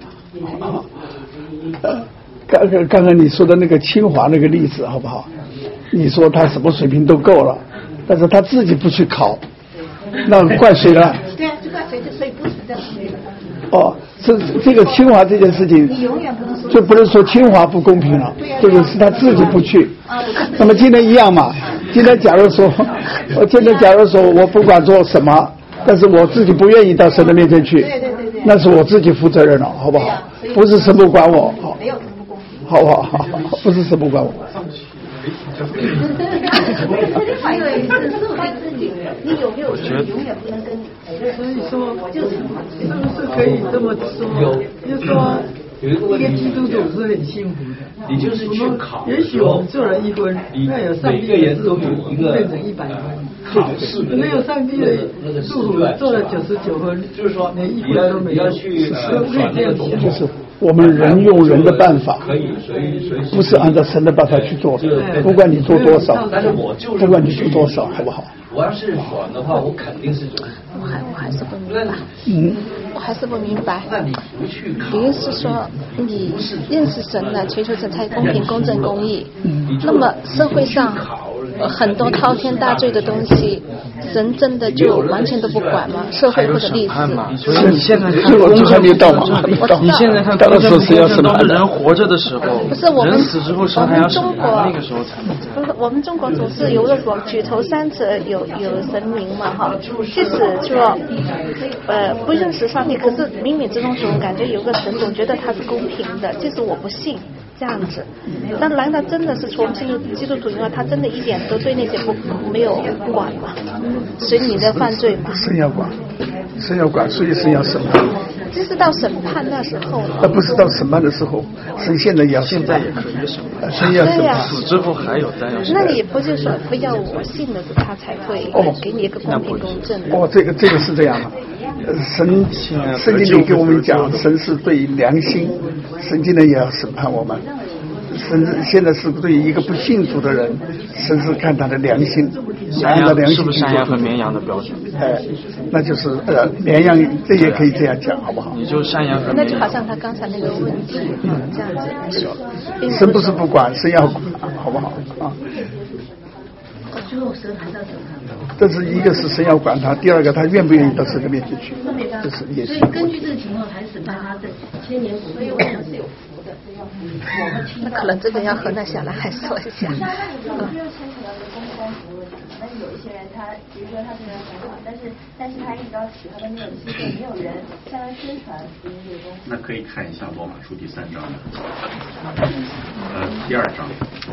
刚刚你说的那个清华那个例子好不好？你说他什么水平都够了，但是他自己不去考，那怪谁呢？ 对啊，就怪谁，所以不存在公平。 这个清华这件事情， 你永远不能说， 就不能说清华不公平了，这个是他自己不去。那么今天一样嘛，今天假如说我不管做什么，但是我自己不愿意到神的面前去，那是我自己负责任了，好不好？不是神不管我， 没有什么不公平， 好不好？不是神不管我。 还有一次是他自己，你有没有永远不能跟所以说，是不是可以这么说？就是说，一个基督徒是很幸福的。 你就是去考， 也许我们做了1分，那有上帝的祝福，变成100分。 考试没有上帝的祝福，做了99分， 就是说连1分都没有。 就是我们人用人的办法，不是按照神的办法去做的。不管你做多少，不管你做多少，好不好？ 我要是选的话，我肯定是我还是不明白。我还是不明白。 那你不去考？ 比如是说，你认识神了，求神才公平、公正、公义。那么社会上很多滔天大罪的东西，神真的就完全都不管吗？社会或者历史？ 所以你现在看还没到吗？ 你现在看到时候是要审判的。 人活着的时候， 不是我们人死之后神还要审判，那个时候才能。 不是我们中国总是有个说举头三尺有神明嘛哈，即使说不认识上帝，可是冥冥之中总感觉有个神，总觉得他是公平的，即使我不信这样子。但难道真的是从基督徒以外，他真的一点都对那些没有管吗？随你的犯罪吗？ 神要管。 神要管，所以神要审判。 就是到审判那时候了。 不是到审判的时候，神现在也要审判， 现在也可以审判， 神要审判， 死之后还有咱要审判。 那你不就说不要我信了他才会给你一个公平公正的？ 这个是这样的。神圣经里给我们讲，神是对良心，神今天也要审判我们。神现在是对一个不信主的人，神是看他的良心，按照良心是不是山羊和绵羊的标准？ 那就是绵羊，这也可以这样讲，好不好？ 你就山羊和绵羊。 那就好像他刚才那个问题，这样子来说， 神不是不管，神要管，好不好啊？ 最后神还是要审判。 这是一个是神要管他，第二个他愿不愿意到神的面前去，这是也是。 所以根据这个情况还审判他的千年古，所以我们是有福的。 那可能这个要和那小男孩说一下。 有没有牵扯到一个公不公平的问题？但是有一些人他，比如说他这个人很好，但是他一直到死他都没有机会，没有人向他宣传福音这个东西。 那可以看一下罗马书第3章，第2章。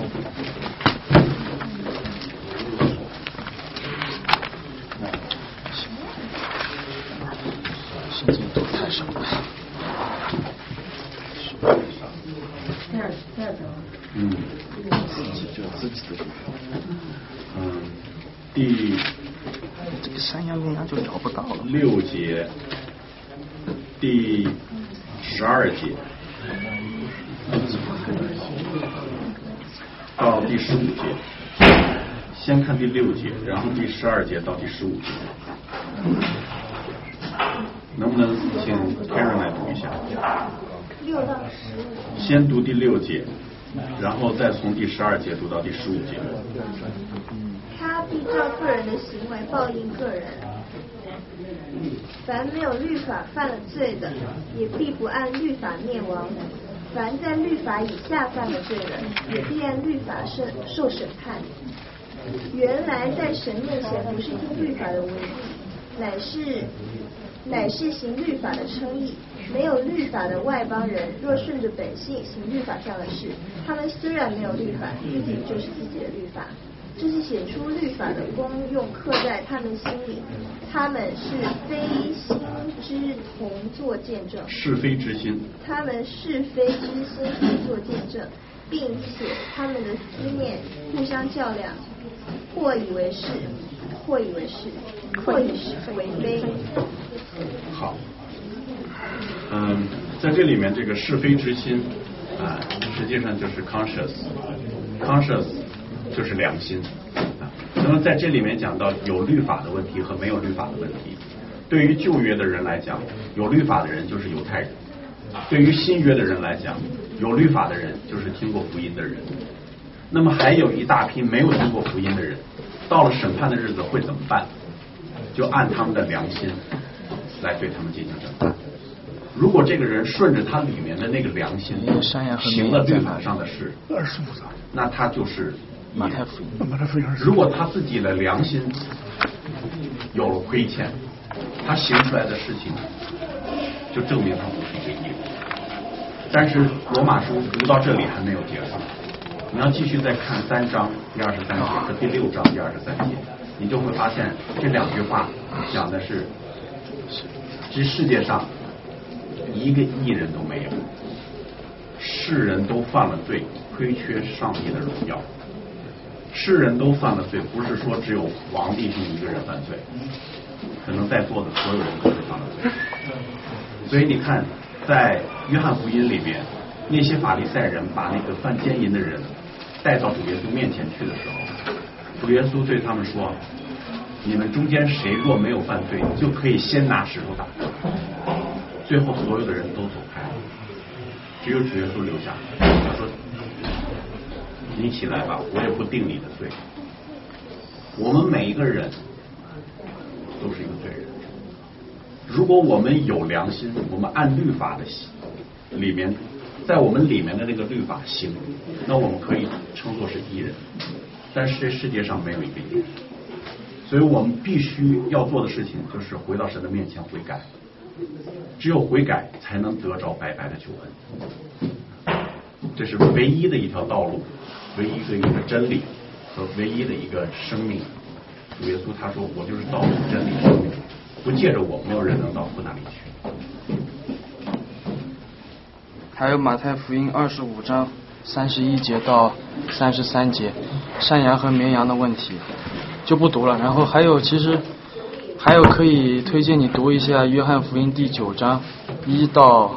圣经读太少了。 第二章。 自己的地方。这个山羊绵羊就找不到了。 6节，第12节到第15节，先看第6节，然后第12节到第15节。能不能请 Karen 来读一下 ？6到15。 先读第6节，然后再从第12节读到第15节。 他必照个人的行为报应个人。凡没有律法犯了罪的，也必不按律法灭亡；凡在律法以下犯了罪人，也必按律法受审判。原来在神面前不是听律法的为义，乃是行律法的称义。没有律法的外邦人，若顺着本性行律法上的事，他们虽然没有律法，自己就是自己的律法。这是写出律法的功用刻在他们心里，他们是非心之同作见证。 是非之心。 他们是非之心同作见证，并且他们的思念互相较量，或以为是，或以为非。 好。在这里面这个是非之心实际上就是 conscious 就是良心那么在这里面讲到有律法的问题和没有律法的问题。对于旧约的人来讲，有律法的人就是犹太人；对于新约的人来讲，有律法的人就是听过福音的人。那么还有一大批没有听过福音的人，到了审判的日子会怎么办？就按他们的良心来对他们进行审判。如果这个人顺着他里面的那个良心行了律法上的事，那他就是马太福音。 如果他自己的良心有了亏欠，他行出来的事情就证明他不是一个义人。但是罗马书读到这里还没有结束，你要继续再看3章第23节和第6章第23节，你就会发现这2句话讲的是这世界上一个义人都没有，世人都犯了罪，亏缺上帝的荣耀。世人都犯了罪，不是说只有王弟兄一个人犯罪，可能在座的所有人都是犯了罪。所以你看在约翰福音里面，那些法利赛人把那个犯奸淫的人带到主耶稣面前去的时候，主耶稣对他们说，你们中间谁若没有犯罪，就可以先拿石头打他。最后所有的人都走开了，只有主耶稣留下。他说，你起来吧，我也不定你的罪。我们每一个人都是一个罪人。如果我们有良心，我们按律法的里面，在我们里面的那个律法行，那我们可以称作是义人。但是这世界上没有一个义人，所以我们必须要做的事情就是回到神的面前悔改。只有悔改才能得着白白的救恩，这是唯一的一条道路，唯一的一个真理和唯一的一个生命。主耶稣他说，我就是道路真理生命， 不借着我，没有人能到父那里去。 还有马太福音25章31节到33节，山羊和绵羊的问题就不读了。然后其实还有可以推荐你读一下约翰福音第9章1到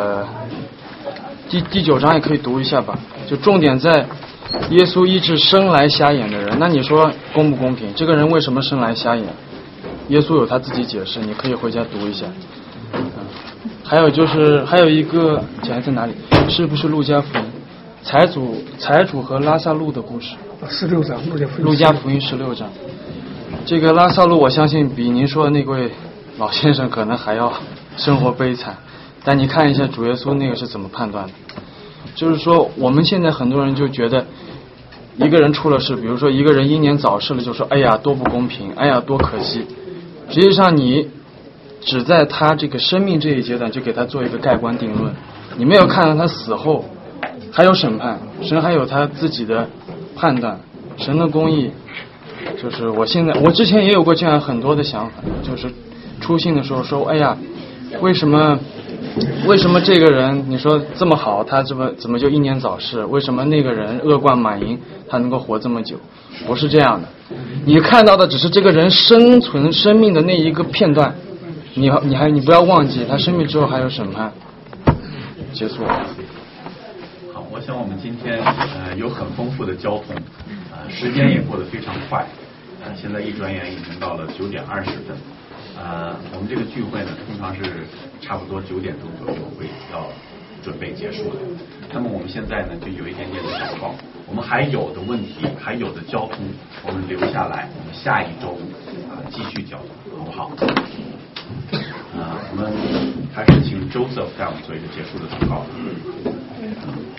第9章也可以读一下吧。就重点在耶稣医治生来瞎眼的人。那你说公不公平？这个人为什么生来瞎眼？耶稣有他自己解释，你可以回家读一下。还有一个讲在哪里？是不是路加福音？财主和拉萨路的故事。 16章， 路加福音16章。这个拉萨路，我相信比您说的那位老先生可能还要生活悲惨。但你看一下主耶稣那个是怎么判断的？就是说，我们现在很多人就觉得，一个人出了事，比如说一个人英年早逝了，就说哎呀多不公平，哎呀多可惜。实际上你只在他这个生命这一阶段就给他做一个盖棺定论，你没有看到他死后还有审判，神还有他自己的判断，神的公义。就是我之前也有过这样很多的想法，就是初信的时候说，哎呀，为什么这个人你说这么好，他怎么就英年早逝？为什么那个人恶贯满盈，他能够活这么久？不是这样的，你看到的只是这个人生存生命的那一个片段，你不要忘记，他生命之后还有审判。结束了。 好，我想我们今天有很丰富的交通，时间也过得非常快，现在一转眼已经到了9点20分。我们这个聚会呢，通常是差不多9点钟左右要准备结束的。那么我们现在呢，就有一点点的小报，我们还有的问题，还有的交通，我们留下来，我们下一周继续交通，好不好？我们还是请 Joseph 带我们做一个结束的祷告。